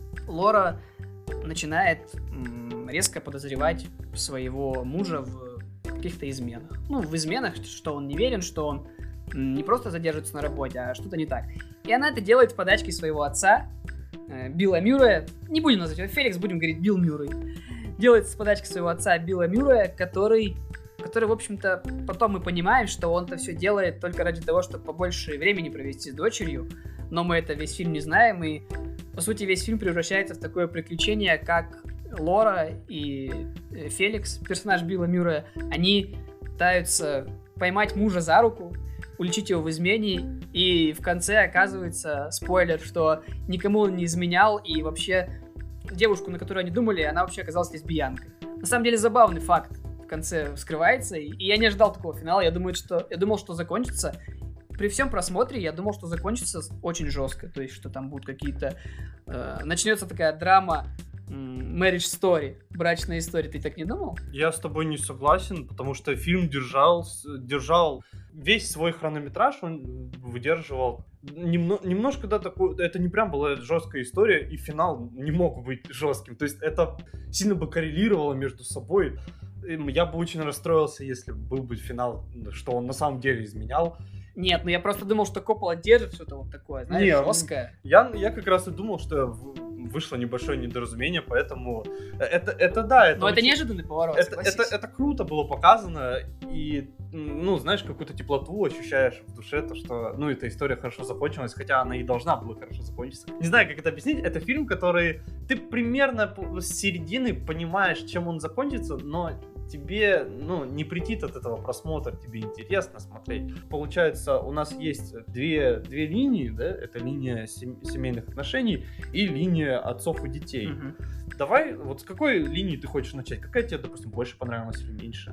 S1: Лора начинает м- резко подозревать своего мужа в каких-то изменах. Ну, в изменах, что он не верен, что он не просто задерживается на работе, а что-то не так. И она это делает с подачки своего отца, э, Билла Мюррея. Не будем называть его Феликс, будем говорить Билл Мюррей. Делает с подачки своего отца Билла Мюррея, который, который, в общем-то, потом мы понимаем, что он это все делает только ради того, чтобы побольше времени провести с дочерью. Но мы это весь фильм не знаем, и, по сути, весь фильм превращается в такое приключение, как Лора и Феликс, персонаж Билла Мюррея, они пытаются поймать мужа за руку, уличить его в измене, и в конце оказывается, спойлер, что никому он не изменял, и вообще девушку, на которую они думали, она вообще оказалась лесбиянкой. На самом деле забавный факт в конце вскрывается, и я не ожидал такого финала, я думаю, что, я думал, что закончится. При всем просмотре я думал, что закончится очень жестко, то есть, что там будут какие-то... Э, начнется такая драма, Marriage Story, брачная история. Ты так не думал?
S2: Я с тобой не согласен, потому что фильм держал, держал весь свой хронометраж, он выдерживал немно, немножко, да, такой, это не прям была жесткая история, и финал не мог быть жестким. То есть это сильно бы коррелировало между собой. Я бы очень расстроился, если был бы финал, что он на самом деле изменял.
S1: Нет, ну я просто думал, что Коппола держит что-то вот такое, знаешь, не, жесткое.
S2: Я, я как раз и думал, что вышло небольшое недоразумение, поэтому это, это да, это...
S1: Но
S2: очень...
S1: это неожиданный поворот,
S2: это, это, это круто было показано, и, ну, знаешь, какую-то теплоту ощущаешь в душе, то, что, ну, эта история хорошо закончилась, хотя она и должна была хорошо закончиться. Не знаю, как это объяснить, это фильм, который ты примерно с середины понимаешь, чем он закончится, но тебе, ну, не претит от этого просмотра, тебе интересно смотреть. Получается, у нас есть две, две линии, да, это линия сем- семейных отношений и линия отцов и детей. Mm-hmm. Давай, вот с какой линии ты хочешь начать? Какая тебе, допустим, больше понравилась или меньше?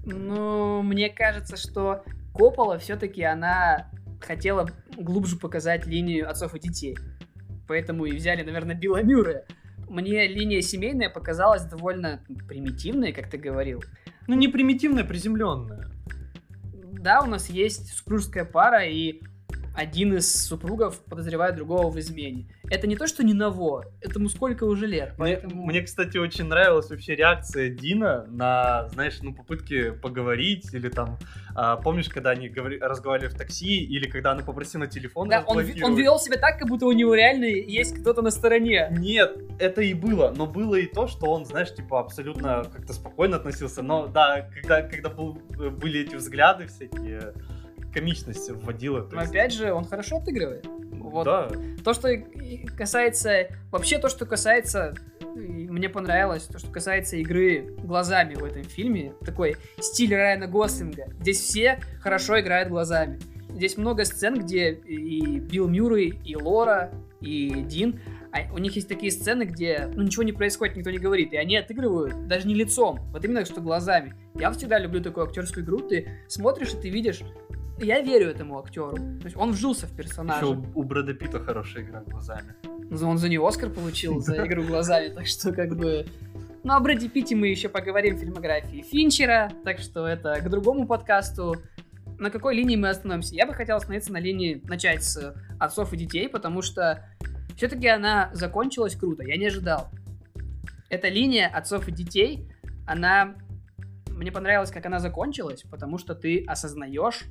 S1: Ну, мне кажется, что Коппола все-таки она хотела глубже показать линию отцов и детей. Поэтому и взяли, наверное, Билла Мюррея. Мне линия семейная показалась довольно примитивной, как ты говорил.
S2: Ну, не примитивная, приземленная.
S1: Да, у нас есть супружеская пара, и один из супругов подозревает другого в измене. Это не то, что не ново, этому сколько уже лет. Поэтому...
S2: Мне, мне, кстати, очень нравилась вообще реакция Дина на, знаешь, ну, попытки поговорить, или там, а, помнишь, когда они говори, разговаривали в такси, или когда она попросила телефон
S1: да, он, он вел себя так, как будто у него реально есть кто-то на стороне.
S2: Нет, это и было, но было и то, что он, знаешь, типа, абсолютно как-то спокойно относился, но, да, когда, когда был, были эти взгляды всякие, комичность вводила.
S1: Но есть... опять же, он хорошо отыгрывает. Вот.
S2: Да.
S1: То, что касается... Вообще, то, что касается... Мне понравилось, то, что касается игры глазами в этом фильме. Такой стиль Райана Гослинга. Здесь все хорошо играют глазами. Здесь много сцен, где и Билл Мюррей, и Лора, и Дин... А у них есть такие сцены, где ну, ничего не происходит, никто не говорит. И они отыгрывают даже не лицом. Вот именно что глазами. Я всегда люблю такую актерскую игру. Ты смотришь, и ты видишь... Я верю этому актеру. То есть он вжился в персонажа.
S2: Еще у Брэда Питта хорошая игра глазами.
S1: Он за нее Оскар получил, за игру глазами, так что как бы... Ну, о Брэде Питте мы еще поговорим в фильмографии Финчера, так что это к другому подкасту. На какой линии мы остановимся? Я бы хотел остановиться на линии, начать с отцов и детей, потому что все-таки она закончилась круто, я не ожидал. Эта линия отцов и детей, она... Мне понравилось, как она закончилась, потому что ты осознаешь,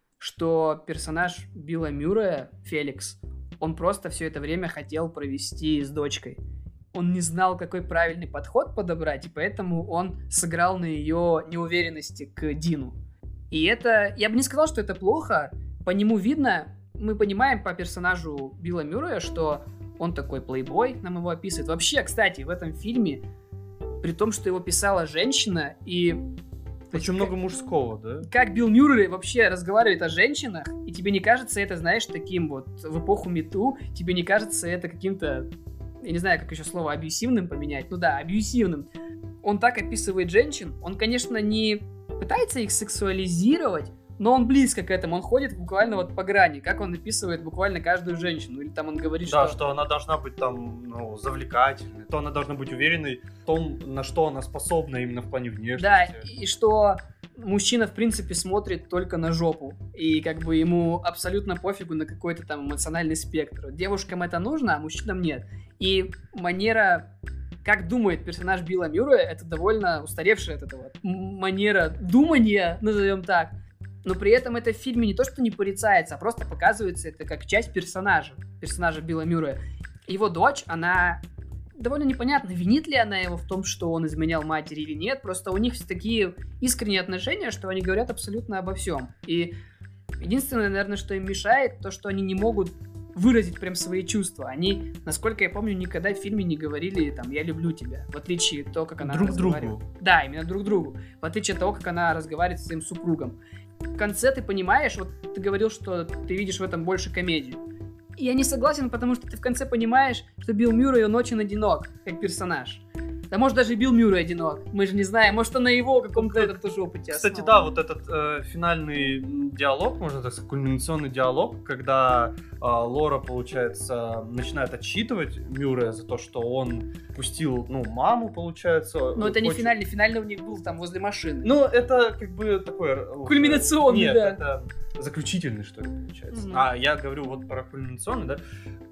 S1: что персонаж Билла Мюррея, Феликс, он просто все это время хотел провести с дочкой. Он не знал, какой правильный подход подобрать, и поэтому он сыграл на ее неуверенности к Дину. И это... Я бы не сказал, что это плохо. По нему видно, мы понимаем по персонажу Билла Мюррея, что он такой плейбой, нам его описывает. Вообще, кстати, в этом фильме, при том, что его писала женщина, и...
S2: Очень много мужского, да?
S1: Как Билл Мюррей вообще разговаривает о женщинах, и тебе не кажется это, знаешь, таким вот в эпоху мету, тебе не кажется это каким-то, я не знаю, как еще слово абьюсивным поменять, ну да, абьюсивным. Он так описывает женщин, он, конечно, не пытается их сексуализировать, но он близко к этому, он ходит буквально вот по грани, как он описывает буквально каждую женщину, или там он говорит,
S2: да,
S1: что...
S2: что она должна быть там, ну, завлекательной, то она должна быть уверенной в том, на что она способна именно в плане внешности.
S1: Да, и что мужчина, в принципе, смотрит только на жопу, и как бы ему абсолютно пофигу на какой-то там эмоциональный спектр. Девушкам это нужно, а мужчинам нет. И манера... Как думает персонаж Билла Мюррея, это довольно устаревшая от этого манера думания, назовем так. Но при этом это в фильме не то, что не порицается, а просто показывается это как часть персонажа, персонажа Билла Мюррея. Его дочь, она довольно непонятно, винит ли она его в том, что он изменял матери или нет, просто у них такие искренние отношения, что они говорят абсолютно обо всем. И единственное, наверное, что им мешает, то, что они не могут выразить прям свои чувства. Они, насколько я помню, никогда в фильме не говорили там «я люблю тебя», в отличие от того, как она
S2: друг
S1: разговаривает.
S2: другу.
S1: Да, именно друг другу. В отличие от того, как она разговаривает с своим супругом. В конце ты понимаешь, вот ты говорил, что ты видишь в этом больше комедию. И я не согласен, потому что ты в конце понимаешь, что Билл Мюррей, он очень одинок, как персонаж. Да может даже Билл Мюррей одинок, мы же не знаем, может он на его каком-то этом тоже опыте
S2: Кстати,
S1: основан.
S2: да, вот этот э, финальный диалог, можно так сказать, кульминационный диалог, когда э, Лора, получается, начинает отчитывать Мюррея за то, что он пустил, ну, маму, получается.
S1: Но это не
S2: очень...
S1: финальный, финальный у них был там возле машины.
S2: Ну, это как бы такой...
S1: Кульминационный,
S2: Нет,
S1: да.
S2: это заключительный, что ли, получается.
S1: Mm-hmm.
S2: А я говорю вот про кульминационный, да.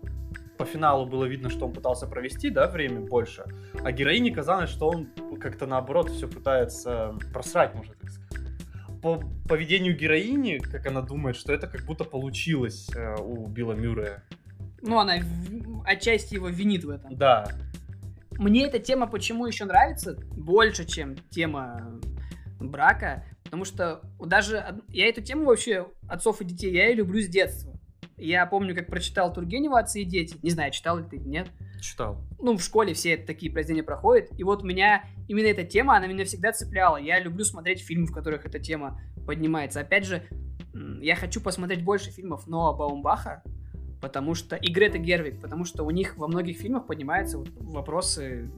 S2: По финалу было видно, что он пытался провести, да, время больше, а героине казалось, что он как-то наоборот все пытается просрать, можно так сказать. По поведению героини, как она думает, что это как будто получилось э, у Билла Мюррея.
S1: Ну, она в... отчасти его винит в этом.
S2: Да.
S1: Мне эта тема почему еще нравится больше, чем тема брака, потому что даже я эту тему вообще отцов и детей, я ее люблю с детства. Я помню, как прочитал Тургенева «Отцы и дети». Не знаю, читал ли ты, нет?
S2: Читал.
S1: Ну, в школе все такие произведения проходят. И вот меня именно эта тема, она меня всегда цепляла. Я люблю смотреть фильмы, в которых эта тема поднимается. Опять же, я хочу посмотреть больше фильмов Ноа Баумбаха, потому что... И Грета Гервиг, потому что у них во многих фильмах поднимаются вот вопросы...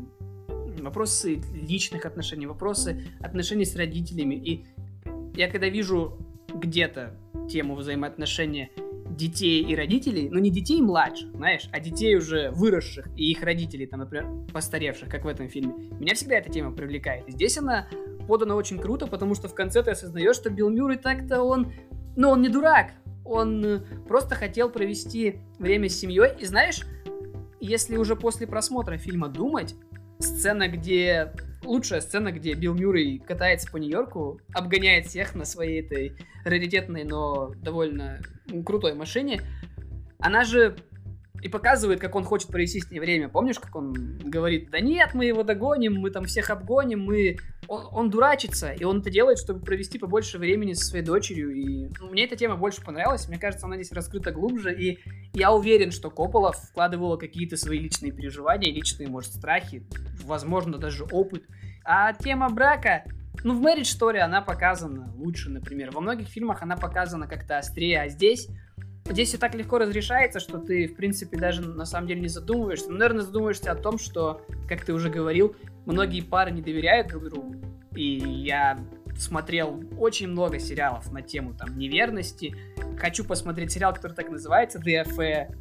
S1: Вопросы личных отношений, вопросы отношений с родителями. И я когда вижу где-то тему взаимоотношения детей и родителей, но не детей младших, знаешь, а детей уже выросших и их родителей, там, например, постаревших, как в этом фильме. Меня всегда эта тема привлекает. И здесь она подана очень круто, потому что в конце ты осознаешь, что Билл Мюррей так-то он... Ну, он не дурак. он просто хотел провести время с семьей. И знаешь, если уже после просмотра фильма думать, сцена, где... Лучшая сцена, где Билл Мюррей катается по Нью-Йорку, обгоняет всех на своей этой раритетной, но довольно крутой машине, она же и показывает, как он хочет провести с ней время. Помнишь, как он говорит: да нет, мы его догоним, мы там всех обгоним, мы... Он, он дурачится, и он это делает, чтобы провести побольше времени со своей дочерью. И ну, мне эта тема больше понравилась. Мне кажется, она здесь раскрыта глубже. И я уверен, что Коппола вкладывала какие-то свои личные переживания, личные, может, страхи, возможно, даже опыт. А тема брака... Ну, в Marriage Story она показана лучше, например. Во многих фильмах она показана как-то острее, а здесь... Здесь все так легко разрешается, что ты, в принципе, даже на самом деле не задумываешься. Ну, наверное, задумываешься о том, что, как ты уже говорил, многие пары не доверяют друг другу. И я смотрел очень много сериалов на тему там неверности. Хочу посмотреть сериал, который так называется, The Affair,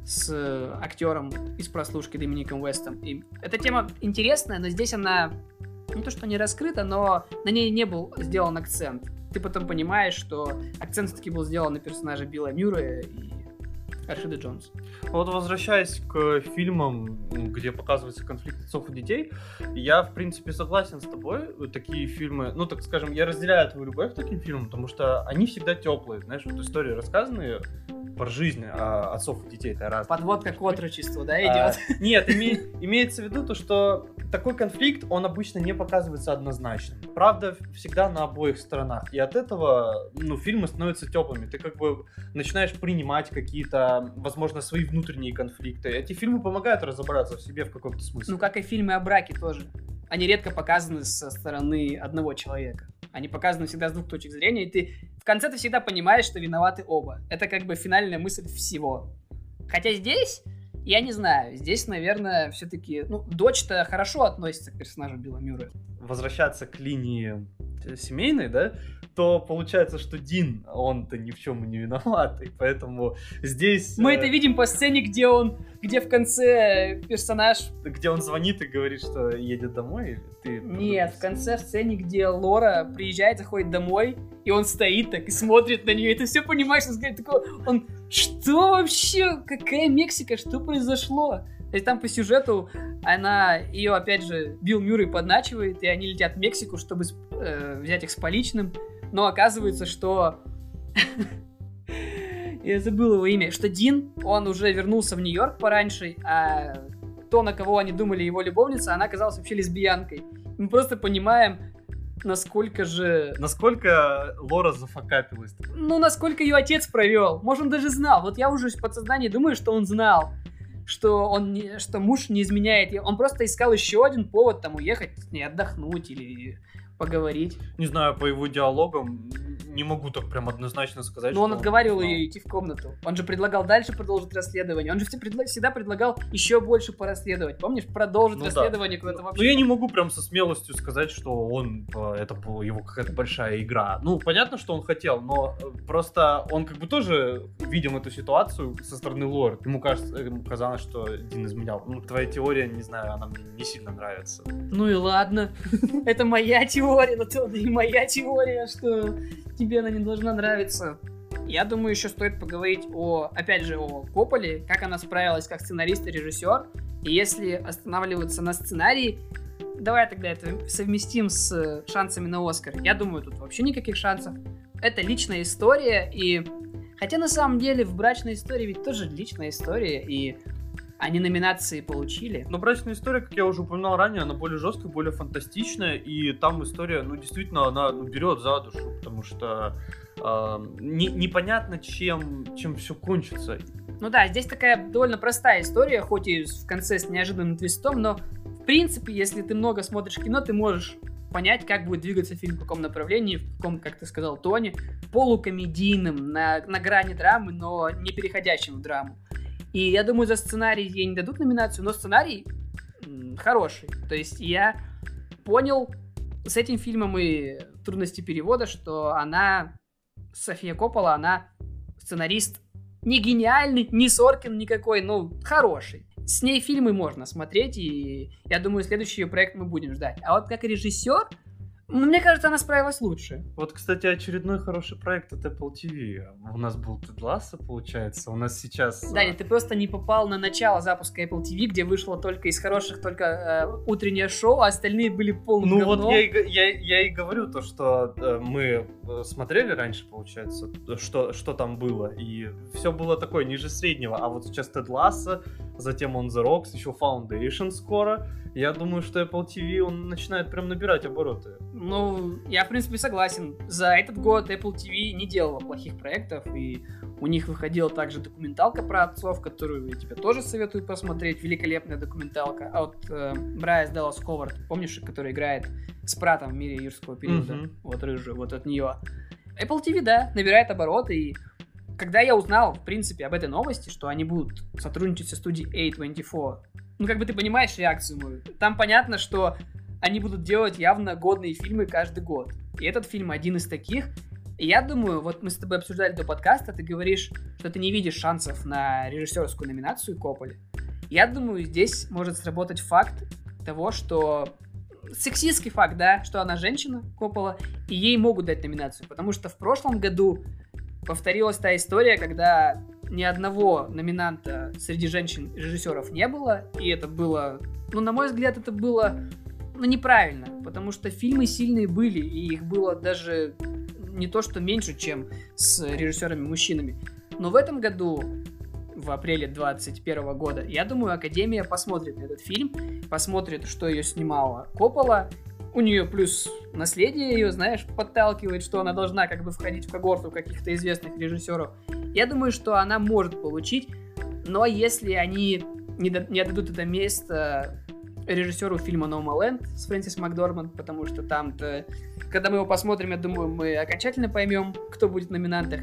S1: с актером из «Прослушки» Домиником Уэстом. И эта тема интересная, но здесь она не то что не раскрыта, но на ней не был сделан акцент. Ты потом понимаешь, что акцент все-таки был сделан на персонаже Билла Мюррея и Рашида Джонс.
S2: Вот возвращаясь к фильмам, где показывается конфликт отцов и детей, я, в принципе, согласен с тобой. Такие фильмы, ну, так скажем, я разделяю твою любовь к таким фильмам, потому что они всегда теплые. Знаешь, вот истории рассказанные про жизнь а, отцов и детей. Это разные.
S1: Подводка к отрочеству, да, идет?
S2: А, нет, име, имеется в виду то, что такой конфликт, он обычно не показывается однозначным. Правда, всегда на обоих сторонах. И от этого, ну, фильмы становятся теплыми. Ты как бы начинаешь принимать какие-то, возможно, свои внутренние конфликты. Эти фильмы помогают разобраться в себе в каком-то смысле.
S1: Ну, как и фильмы о браке тоже. Они редко показаны со стороны одного человека. Они показаны всегда с двух точек зрения, и ты в конце ты всегда понимаешь, что виноваты оба. Это как бы финальная мысль всего. Хотя здесь, я не знаю, здесь, наверное, все-таки... Ну, дочь-то хорошо относится к персонажу Билла Мюррея.
S2: Возвращаться к линии семейной, да, то получается, что Дин, он-то ни в чем не виноват, и поэтому здесь...
S1: Мы э... это видим по сцене, где он, где в конце персонаж...
S2: Где он звонит и говорит, что едет домой? Или ты...
S1: Нет, в конце в сцене, где Лора приезжает, заходит домой, и он стоит так и смотрит на нее, и ты все понимаешь, он говорит, такой, он, что вообще, какая Мексика, что произошло? То есть там по сюжету она, ее опять же Билл Мюррей подначивает, и они летят в Мексику, чтобы э, взять их с поличным, но оказывается, что... Я забыл его имя, что Дин, он уже вернулся в Нью-Йорк пораньше, а то, на кого они думали его любовница, она оказалась вообще лесбиянкой. Мы просто понимаем, насколько же...
S2: Насколько Лора зафакапилась.
S1: Ну, насколько ее отец провел. Может, он даже знал. Вот я уже в подсознании думаю, что он знал, что, он не, что муж не изменяет. Он просто искал еще один повод там уехать с ней отдохнуть или поговорить.
S2: Не знаю, по его диалогам не могу так прям однозначно сказать.
S1: Но он отговаривал ее идти в комнату. Он же предлагал дальше продолжить расследование. Он же всегда предлагал еще больше порасследовать. Помнишь? Продолжить ну, расследование
S2: да.
S1: куда-то вообще.
S2: Ну, я не могу прям со смелостью сказать, что он, это была его какая-то большая игра. Ну, понятно, что он хотел, но просто он как бы тоже видел эту ситуацию со стороны Лоры. Ему кажется, ему казалось, что Дин изменял. Ну, твоя теория, не знаю, она мне не сильно нравится.
S1: Ну и ладно. Это моя теория, но это и моя теория, что тебе она не должна нравиться. Я думаю, еще стоит поговорить о, опять же, о Копполе, как она справилась как сценарист и режиссер. И если останавливаться на сценарии, давай тогда это совместим с шансами на Оскар. Я думаю, тут вообще никаких шансов. Это личная история, и... Хотя на самом деле в «Брачной истории» ведь тоже личная история, и они номинации получили.
S2: Но «Брачная история», как я уже упоминал ранее, она более жесткая, более фантастичная, и там история, ну, действительно, она ну, берет за душу, потому что э, не, непонятно, чем, чем все кончится.
S1: Ну да, здесь такая довольно простая история, хоть и в конце с неожиданным твистом, но, в принципе, если ты много смотришь кино, ты можешь понять, как будет двигаться фильм, в каком направлении, в каком, как ты сказал, тоне, полукомедийным, на, на грани драмы, но не переходящим в драму. И я думаю, за сценарий ей не дадут номинацию, но сценарий м, хороший. То есть я понял с этим фильмом и трудности перевода, что она, София Коппола, она сценарист не гениальный, не Соркин никакой, но хороший. С ней фильмы можно смотреть, и я думаю, следующий ее проект мы будем ждать. А вот как режиссер, Ну, мне кажется, она справилась лучше.
S2: Вот, кстати, очередной хороший проект от Apple ти ви. У нас был Тед Лассо, получается. У нас сейчас...
S1: Даня, ты просто не попал на начало запуска Apple ти ви, где вышло только из хороших только э, утреннее шоу, а остальные были полным
S2: Ну
S1: говном.
S2: вот я и, я, я и говорю то, что э, мы смотрели раньше, получается, что, что там было. И все было такое ниже среднего. А вот сейчас Тед Лассо, затем On The Rocks, еще Foundation скоро. Я думаю, что Apple ти ви, он начинает прям набирать обороты.
S1: Ну, я, в принципе, согласен. За этот год Apple ти ви не делала плохих проектов, и у них выходила также документалка про отцов, которую я тебе тоже советую посмотреть. Великолепная документалка. А вот э, Брайс Даллас Ховард, помнишь, который играет с Пратом в мире юрского периода?
S2: Mm-hmm.
S1: Вот рыжую, вот от нее. Apple ти ви, да, набирает обороты, и когда я узнал, в принципе, об этой новости, что они будут сотрудничать со студией эй двадцать четыре, ну, как бы ты понимаешь реакцию мою. Там понятно, что они будут делать явно годные фильмы каждый год. И этот фильм один из таких. И я думаю, вот мы с тобой обсуждали до подкаста, ты говоришь, что ты не видишь шансов на режиссерскую номинацию Копполи. Я думаю, здесь может сработать факт того, что... Сексистский факт, да, что она женщина, Коппола, и ей могут дать номинацию. Потому что в прошлом году повторилась та история, когда ни одного номинанта среди женщин-режиссеров не было, и это было, ну, на мой взгляд, это было, ну, неправильно, потому что фильмы сильные были, и их было даже не то, что меньше, чем с режиссерами-мужчинами. Но в этом году, в апреле двадцать первого года, я думаю, Академия посмотрит на этот фильм, посмотрит, что ее снимала Коппола. У нее плюс наследие ее, знаешь, подталкивает, что она должна как бы входить в когорту каких-то известных режиссеров. Я думаю, что она может получить, но если они не, до, не отдадут это место режиссеру фильма «Номаленд» с Фрэнсис Макдорманд, потому что там-то, когда мы его посмотрим, я думаю, мы окончательно поймем, кто будет в номинантах.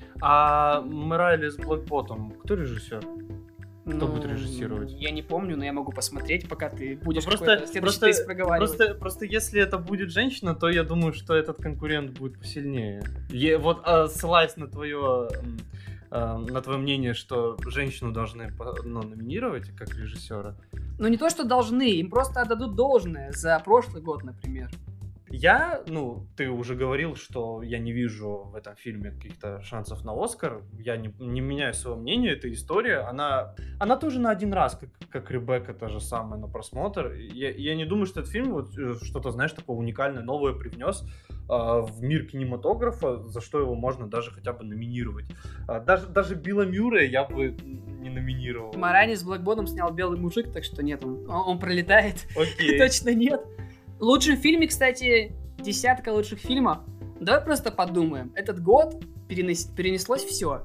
S2: А Моралес Блэк Боттом, кто режиссер? Кто
S1: ну,
S2: будет режиссировать?
S1: Я не помню, но я могу посмотреть, пока ты будешь
S2: ну, просто,
S1: какой-то следующий
S2: просто,
S1: тезис проговаривать.
S2: Просто, просто если это будет женщина, то я думаю, что этот конкурент будет посильнее. Я, вот а, ссылаясь на твое, а, на твое мнение, что женщину должны ну, номинировать как режиссера.
S1: Ну не то, что должны, им просто отдадут должное за прошлый год, например.
S2: Я, ну, ты уже говорил, что я не вижу в этом фильме каких-то шансов на Оскар. Я не, не меняю своего мнения. Эта история, она, она тоже на один раз, как, как Ребекка, та же самая, на просмотр. Я, я не думаю, что этот фильм вот что-то, знаешь, такое уникальное, новое привнес э, в мир кинематографа, за что его можно даже хотя бы номинировать. А, даже, даже Билла Мюррея я бы не номинировал.
S1: Маранис с Блэкботом снял «Белый мужик», так что нет, он, он пролетает.
S2: Окей.
S1: Точно нет. В лучшем фильме, кстати, десятка лучших фильмов. Давай просто подумаем. Этот год перенес... перенеслось все.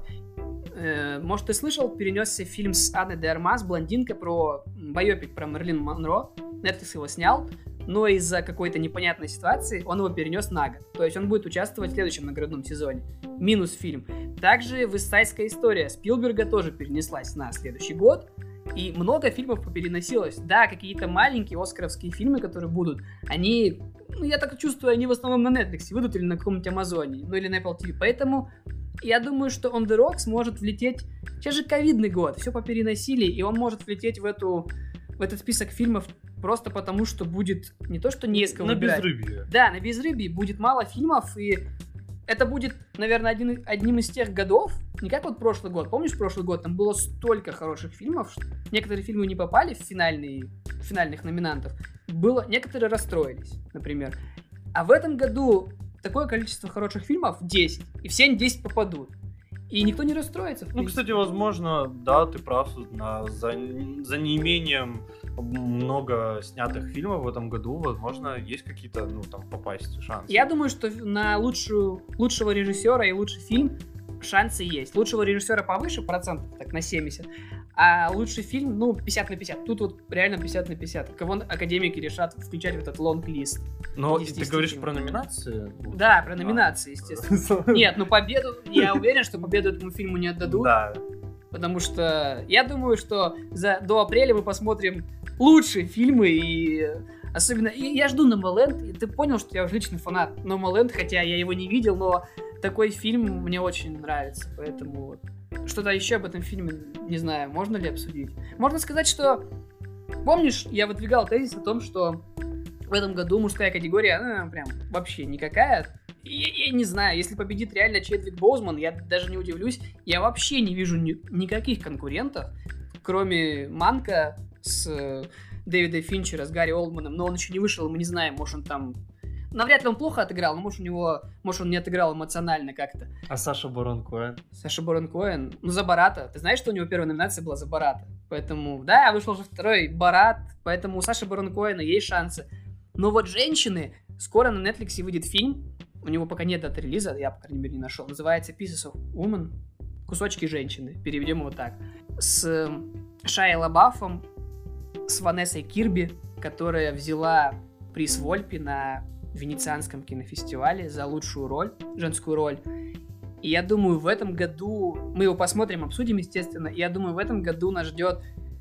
S1: Э, может, ты слышал, перенесся фильм с Анной де Армас, блондинка, про байопик про Мэрилин Монро. Netflix его снял, но из-за какой-то непонятной ситуации он его перенес на год. То есть он будет участвовать в следующем наградном сезоне. Минус фильм. Также «Вестсайдская история» Спилберга тоже перенеслась на следующий год. И много фильмов попереносилось. Да, какие-то маленькие оскаровские фильмы, которые будут, они, ну, я так чувствую, они в основном на Netflix выйдут или на каком-нибудь Амазоне, ну или на Apple ти ви. Поэтому я думаю, что On The Rocks может влететь... Сейчас же ковидный год, все попереносили, и он может влететь в, эту, в этот список фильмов просто потому, что будет не то, что не из кого
S2: на
S1: выбирать.
S2: безрыбье.
S1: Да, на безрыбье будет мало фильмов, и это будет, наверное, один, одним из тех годов, не как вот прошлый год. Помнишь, прошлый год там было столько хороших фильмов, что некоторые фильмы не попали в финальные, финальных номинантов. Было, некоторые расстроились, например. А в этом году такое количество хороших фильмов десять, и все они десять попадут. И никто не расстроится.
S2: Ну, кстати, возможно, да, ты прав, на, за, за неимением много снятых фильмов в этом году, возможно, есть какие-то, ну, там, попасть шансы.
S1: Я думаю, что на лучшую, лучшего режиссера и лучший фильм шансы есть. Лучшего режиссера повыше процентов, так, на семьдесят, а лучший фильм, ну, пятьдесят на пятьдесят. Тут вот реально пятьдесят на пятьдесят. Кого академики решат включать в этот лонг-лист.
S2: Но ты говоришь фильмов. Про номинации?
S1: Да, про номинации, естественно. Нет, ну победу, я уверен, что победу этому фильму не отдадут.
S2: Да.
S1: Потому что я думаю, что за, до апреля мы посмотрим лучшие фильмы, и особенно... И я жду «Номаленд», и ты понял, что я уже личный фанат «Номаленд», хотя я его не видел, но такой фильм мне очень нравится, поэтому вот. Что-то еще об этом фильме, не знаю, можно ли обсудить. Можно сказать, что... Помнишь, я выдвигал тезис о том, что в этом году мужская категория, она прям вообще никакая. Я, я не знаю, если победит реально Чедвик Боузман, я даже не удивлюсь. Я вообще не вижу ни, никаких конкурентов, кроме Манка с э, Дэвида Финчера, с Гарри Олдманом. Но он еще не вышел, мы не знаем, может он там... Навряд ли он плохо отыграл, но может у него... Может он не отыграл эмоционально как-то.
S2: А Саша Барон Коэн?
S1: Саша Барон Коэн? Ну, за Барата. Ты знаешь, что у него первая номинация была за Барата? Поэтому, да, вышел уже второй Барат, поэтому у Саши Барон Коэна есть шансы. Но вот женщины... Скоро на Netflix выйдет фильм. У него пока нет даты релиза, я, по крайней мере, не нашел. Называется Pieces of Woman. Кусочки женщины. Переведем его так. С Шайей Лабафом, с Ванессой Кирби, которая взяла приз Вольпи на Венецианском кинофестивале за лучшую роль, женскую роль. И я думаю, в этом году... Мы его посмотрим, обсудим, естественно. И я думаю, в этом году нас ждет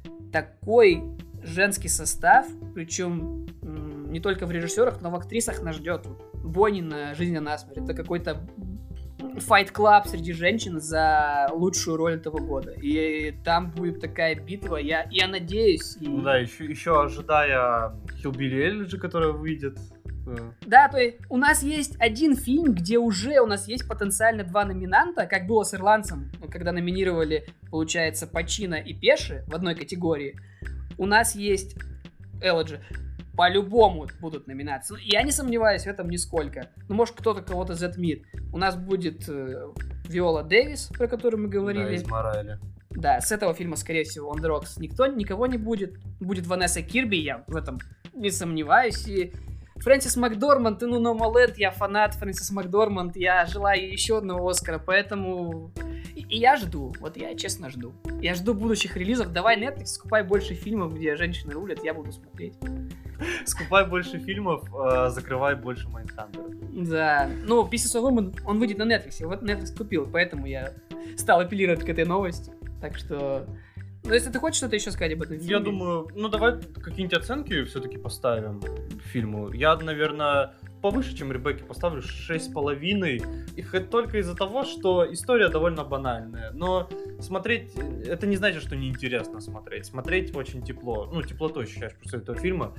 S1: такой женский состав, причем не только в режиссерах, но в актрисах нас ждет бойни на жизнь насмерть. Это какой-то файт-клаб среди женщин за лучшую роль этого года. И там будет такая битва. Я, я надеюсь. И...
S2: Ну да, еще, еще ожидая Хиллбилли Эллиджи, которая выйдет.
S1: Да, то есть у нас есть один фильм, где уже у нас есть потенциально два номинанта, как было с «Ирландцем», когда номинировали, получается, Пачино и Пеши в одной категории. У нас есть Эллиджи. По-любому будут номинации. Я не сомневаюсь в этом нисколько. Ну, может, кто-то кого-то затмит. У нас будет э, Виола Дэвис, про которую мы говорили.
S2: Да, из Морали.
S1: Да, с этого фильма, скорее всего, On the Rocks никто, никого не будет. Будет Ванесса Кирби, я в этом не сомневаюсь. И Фрэнсис Макдорманд, и ну, Номаленд, я фанат Фрэнсис Макдорманд, я желаю ей еще одного Оскара, поэтому... И, и я жду, вот я честно жду. Я жду будущих релизов. Давай, Netflix, скупай больше фильмов, где женщины рулят, я буду смотреть.
S2: Скупай больше фильмов, э, закрывай больше Майндхантеров.
S1: Да, ну, Pieces of Woman, он выйдет на Netflix, вот Netflix купил, поэтому я стал апеллировать к этой новости. Так что... Ну, если ты хочешь что-то еще сказать об этом фильме?
S2: Я думаю, ну давай какие-нибудь оценки все-таки поставим фильму. Я, наверное, повыше, чем Ребекке, поставлю шесть с половиной. И хоть только из-за того, что история довольно банальная. Но смотреть, это не значит, что неинтересно смотреть. Смотреть очень тепло. Ну, теплоту ощущаешь после этого фильма.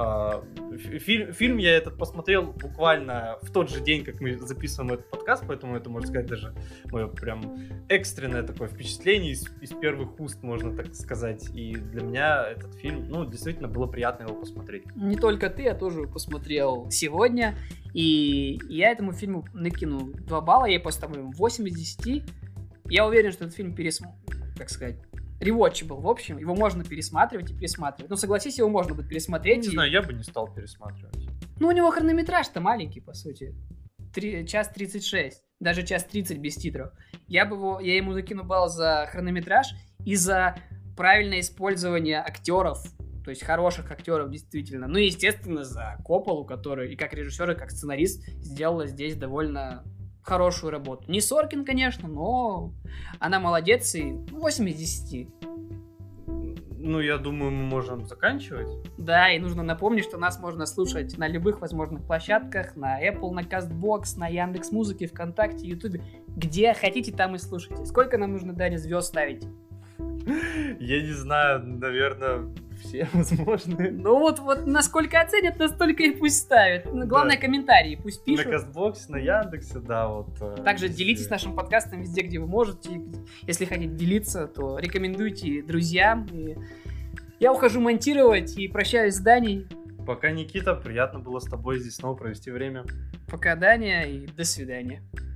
S2: Фильм, фильм я этот посмотрел буквально в тот же день, как мы записываем этот подкаст, поэтому это, можно сказать, даже мое прям экстренное такое впечатление из, из первых уст, можно так сказать. И для меня этот фильм, ну, действительно было приятно его посмотреть.
S1: Не только ты, я тоже его посмотрел сегодня. И я этому фильму накинул два балла, я ей поставлю восемь из десяти. Я уверен, что этот фильм пересмотрен, как сказать, rewatchable, в общем, его можно пересматривать и пересматривать. Ну, согласись, его можно будет пересмотреть.
S2: Не
S1: и...
S2: знаю, я бы не стал пересматривать.
S1: Ну, у него хронометраж-то маленький, по сути. Три... Час тридцать шесть. Даже час тридцать без титров. Я бы его... Я ему закину балл за хронометраж и за правильное использование актеров. То есть хороших актеров, действительно. Ну и, естественно, за Копполу, который и как режиссер, и как сценарист сделала здесь довольно хорошую работу. Не Соркин, конечно, но она молодец, и восемь из десяти.
S2: Ну, я думаю, мы можем заканчивать.
S1: Да, и нужно напомнить, что нас можно слушать на любых возможных площадках, на Apple, на CastBox, на Яндекс.Музыке, ВКонтакте, Ютубе. Где хотите, там и слушайте. Сколько нам нужно, Даня, звезд ставить?
S2: Я не знаю, наверное, все возможные.
S1: Ну вот, вот насколько оценят, настолько и пусть ставят. Главное, да. Комментарии пусть пишут.
S2: На Кастбоксе, на Яндексе, да, вот.
S1: Также делитесь нашим подкастом везде, где вы можете. Если хотите делиться, то рекомендуйте друзьям. И я ухожу монтировать и прощаюсь с Даней.
S2: Пока, Никита, приятно было с тобой здесь снова провести время.
S1: Пока, Даня, и до свидания.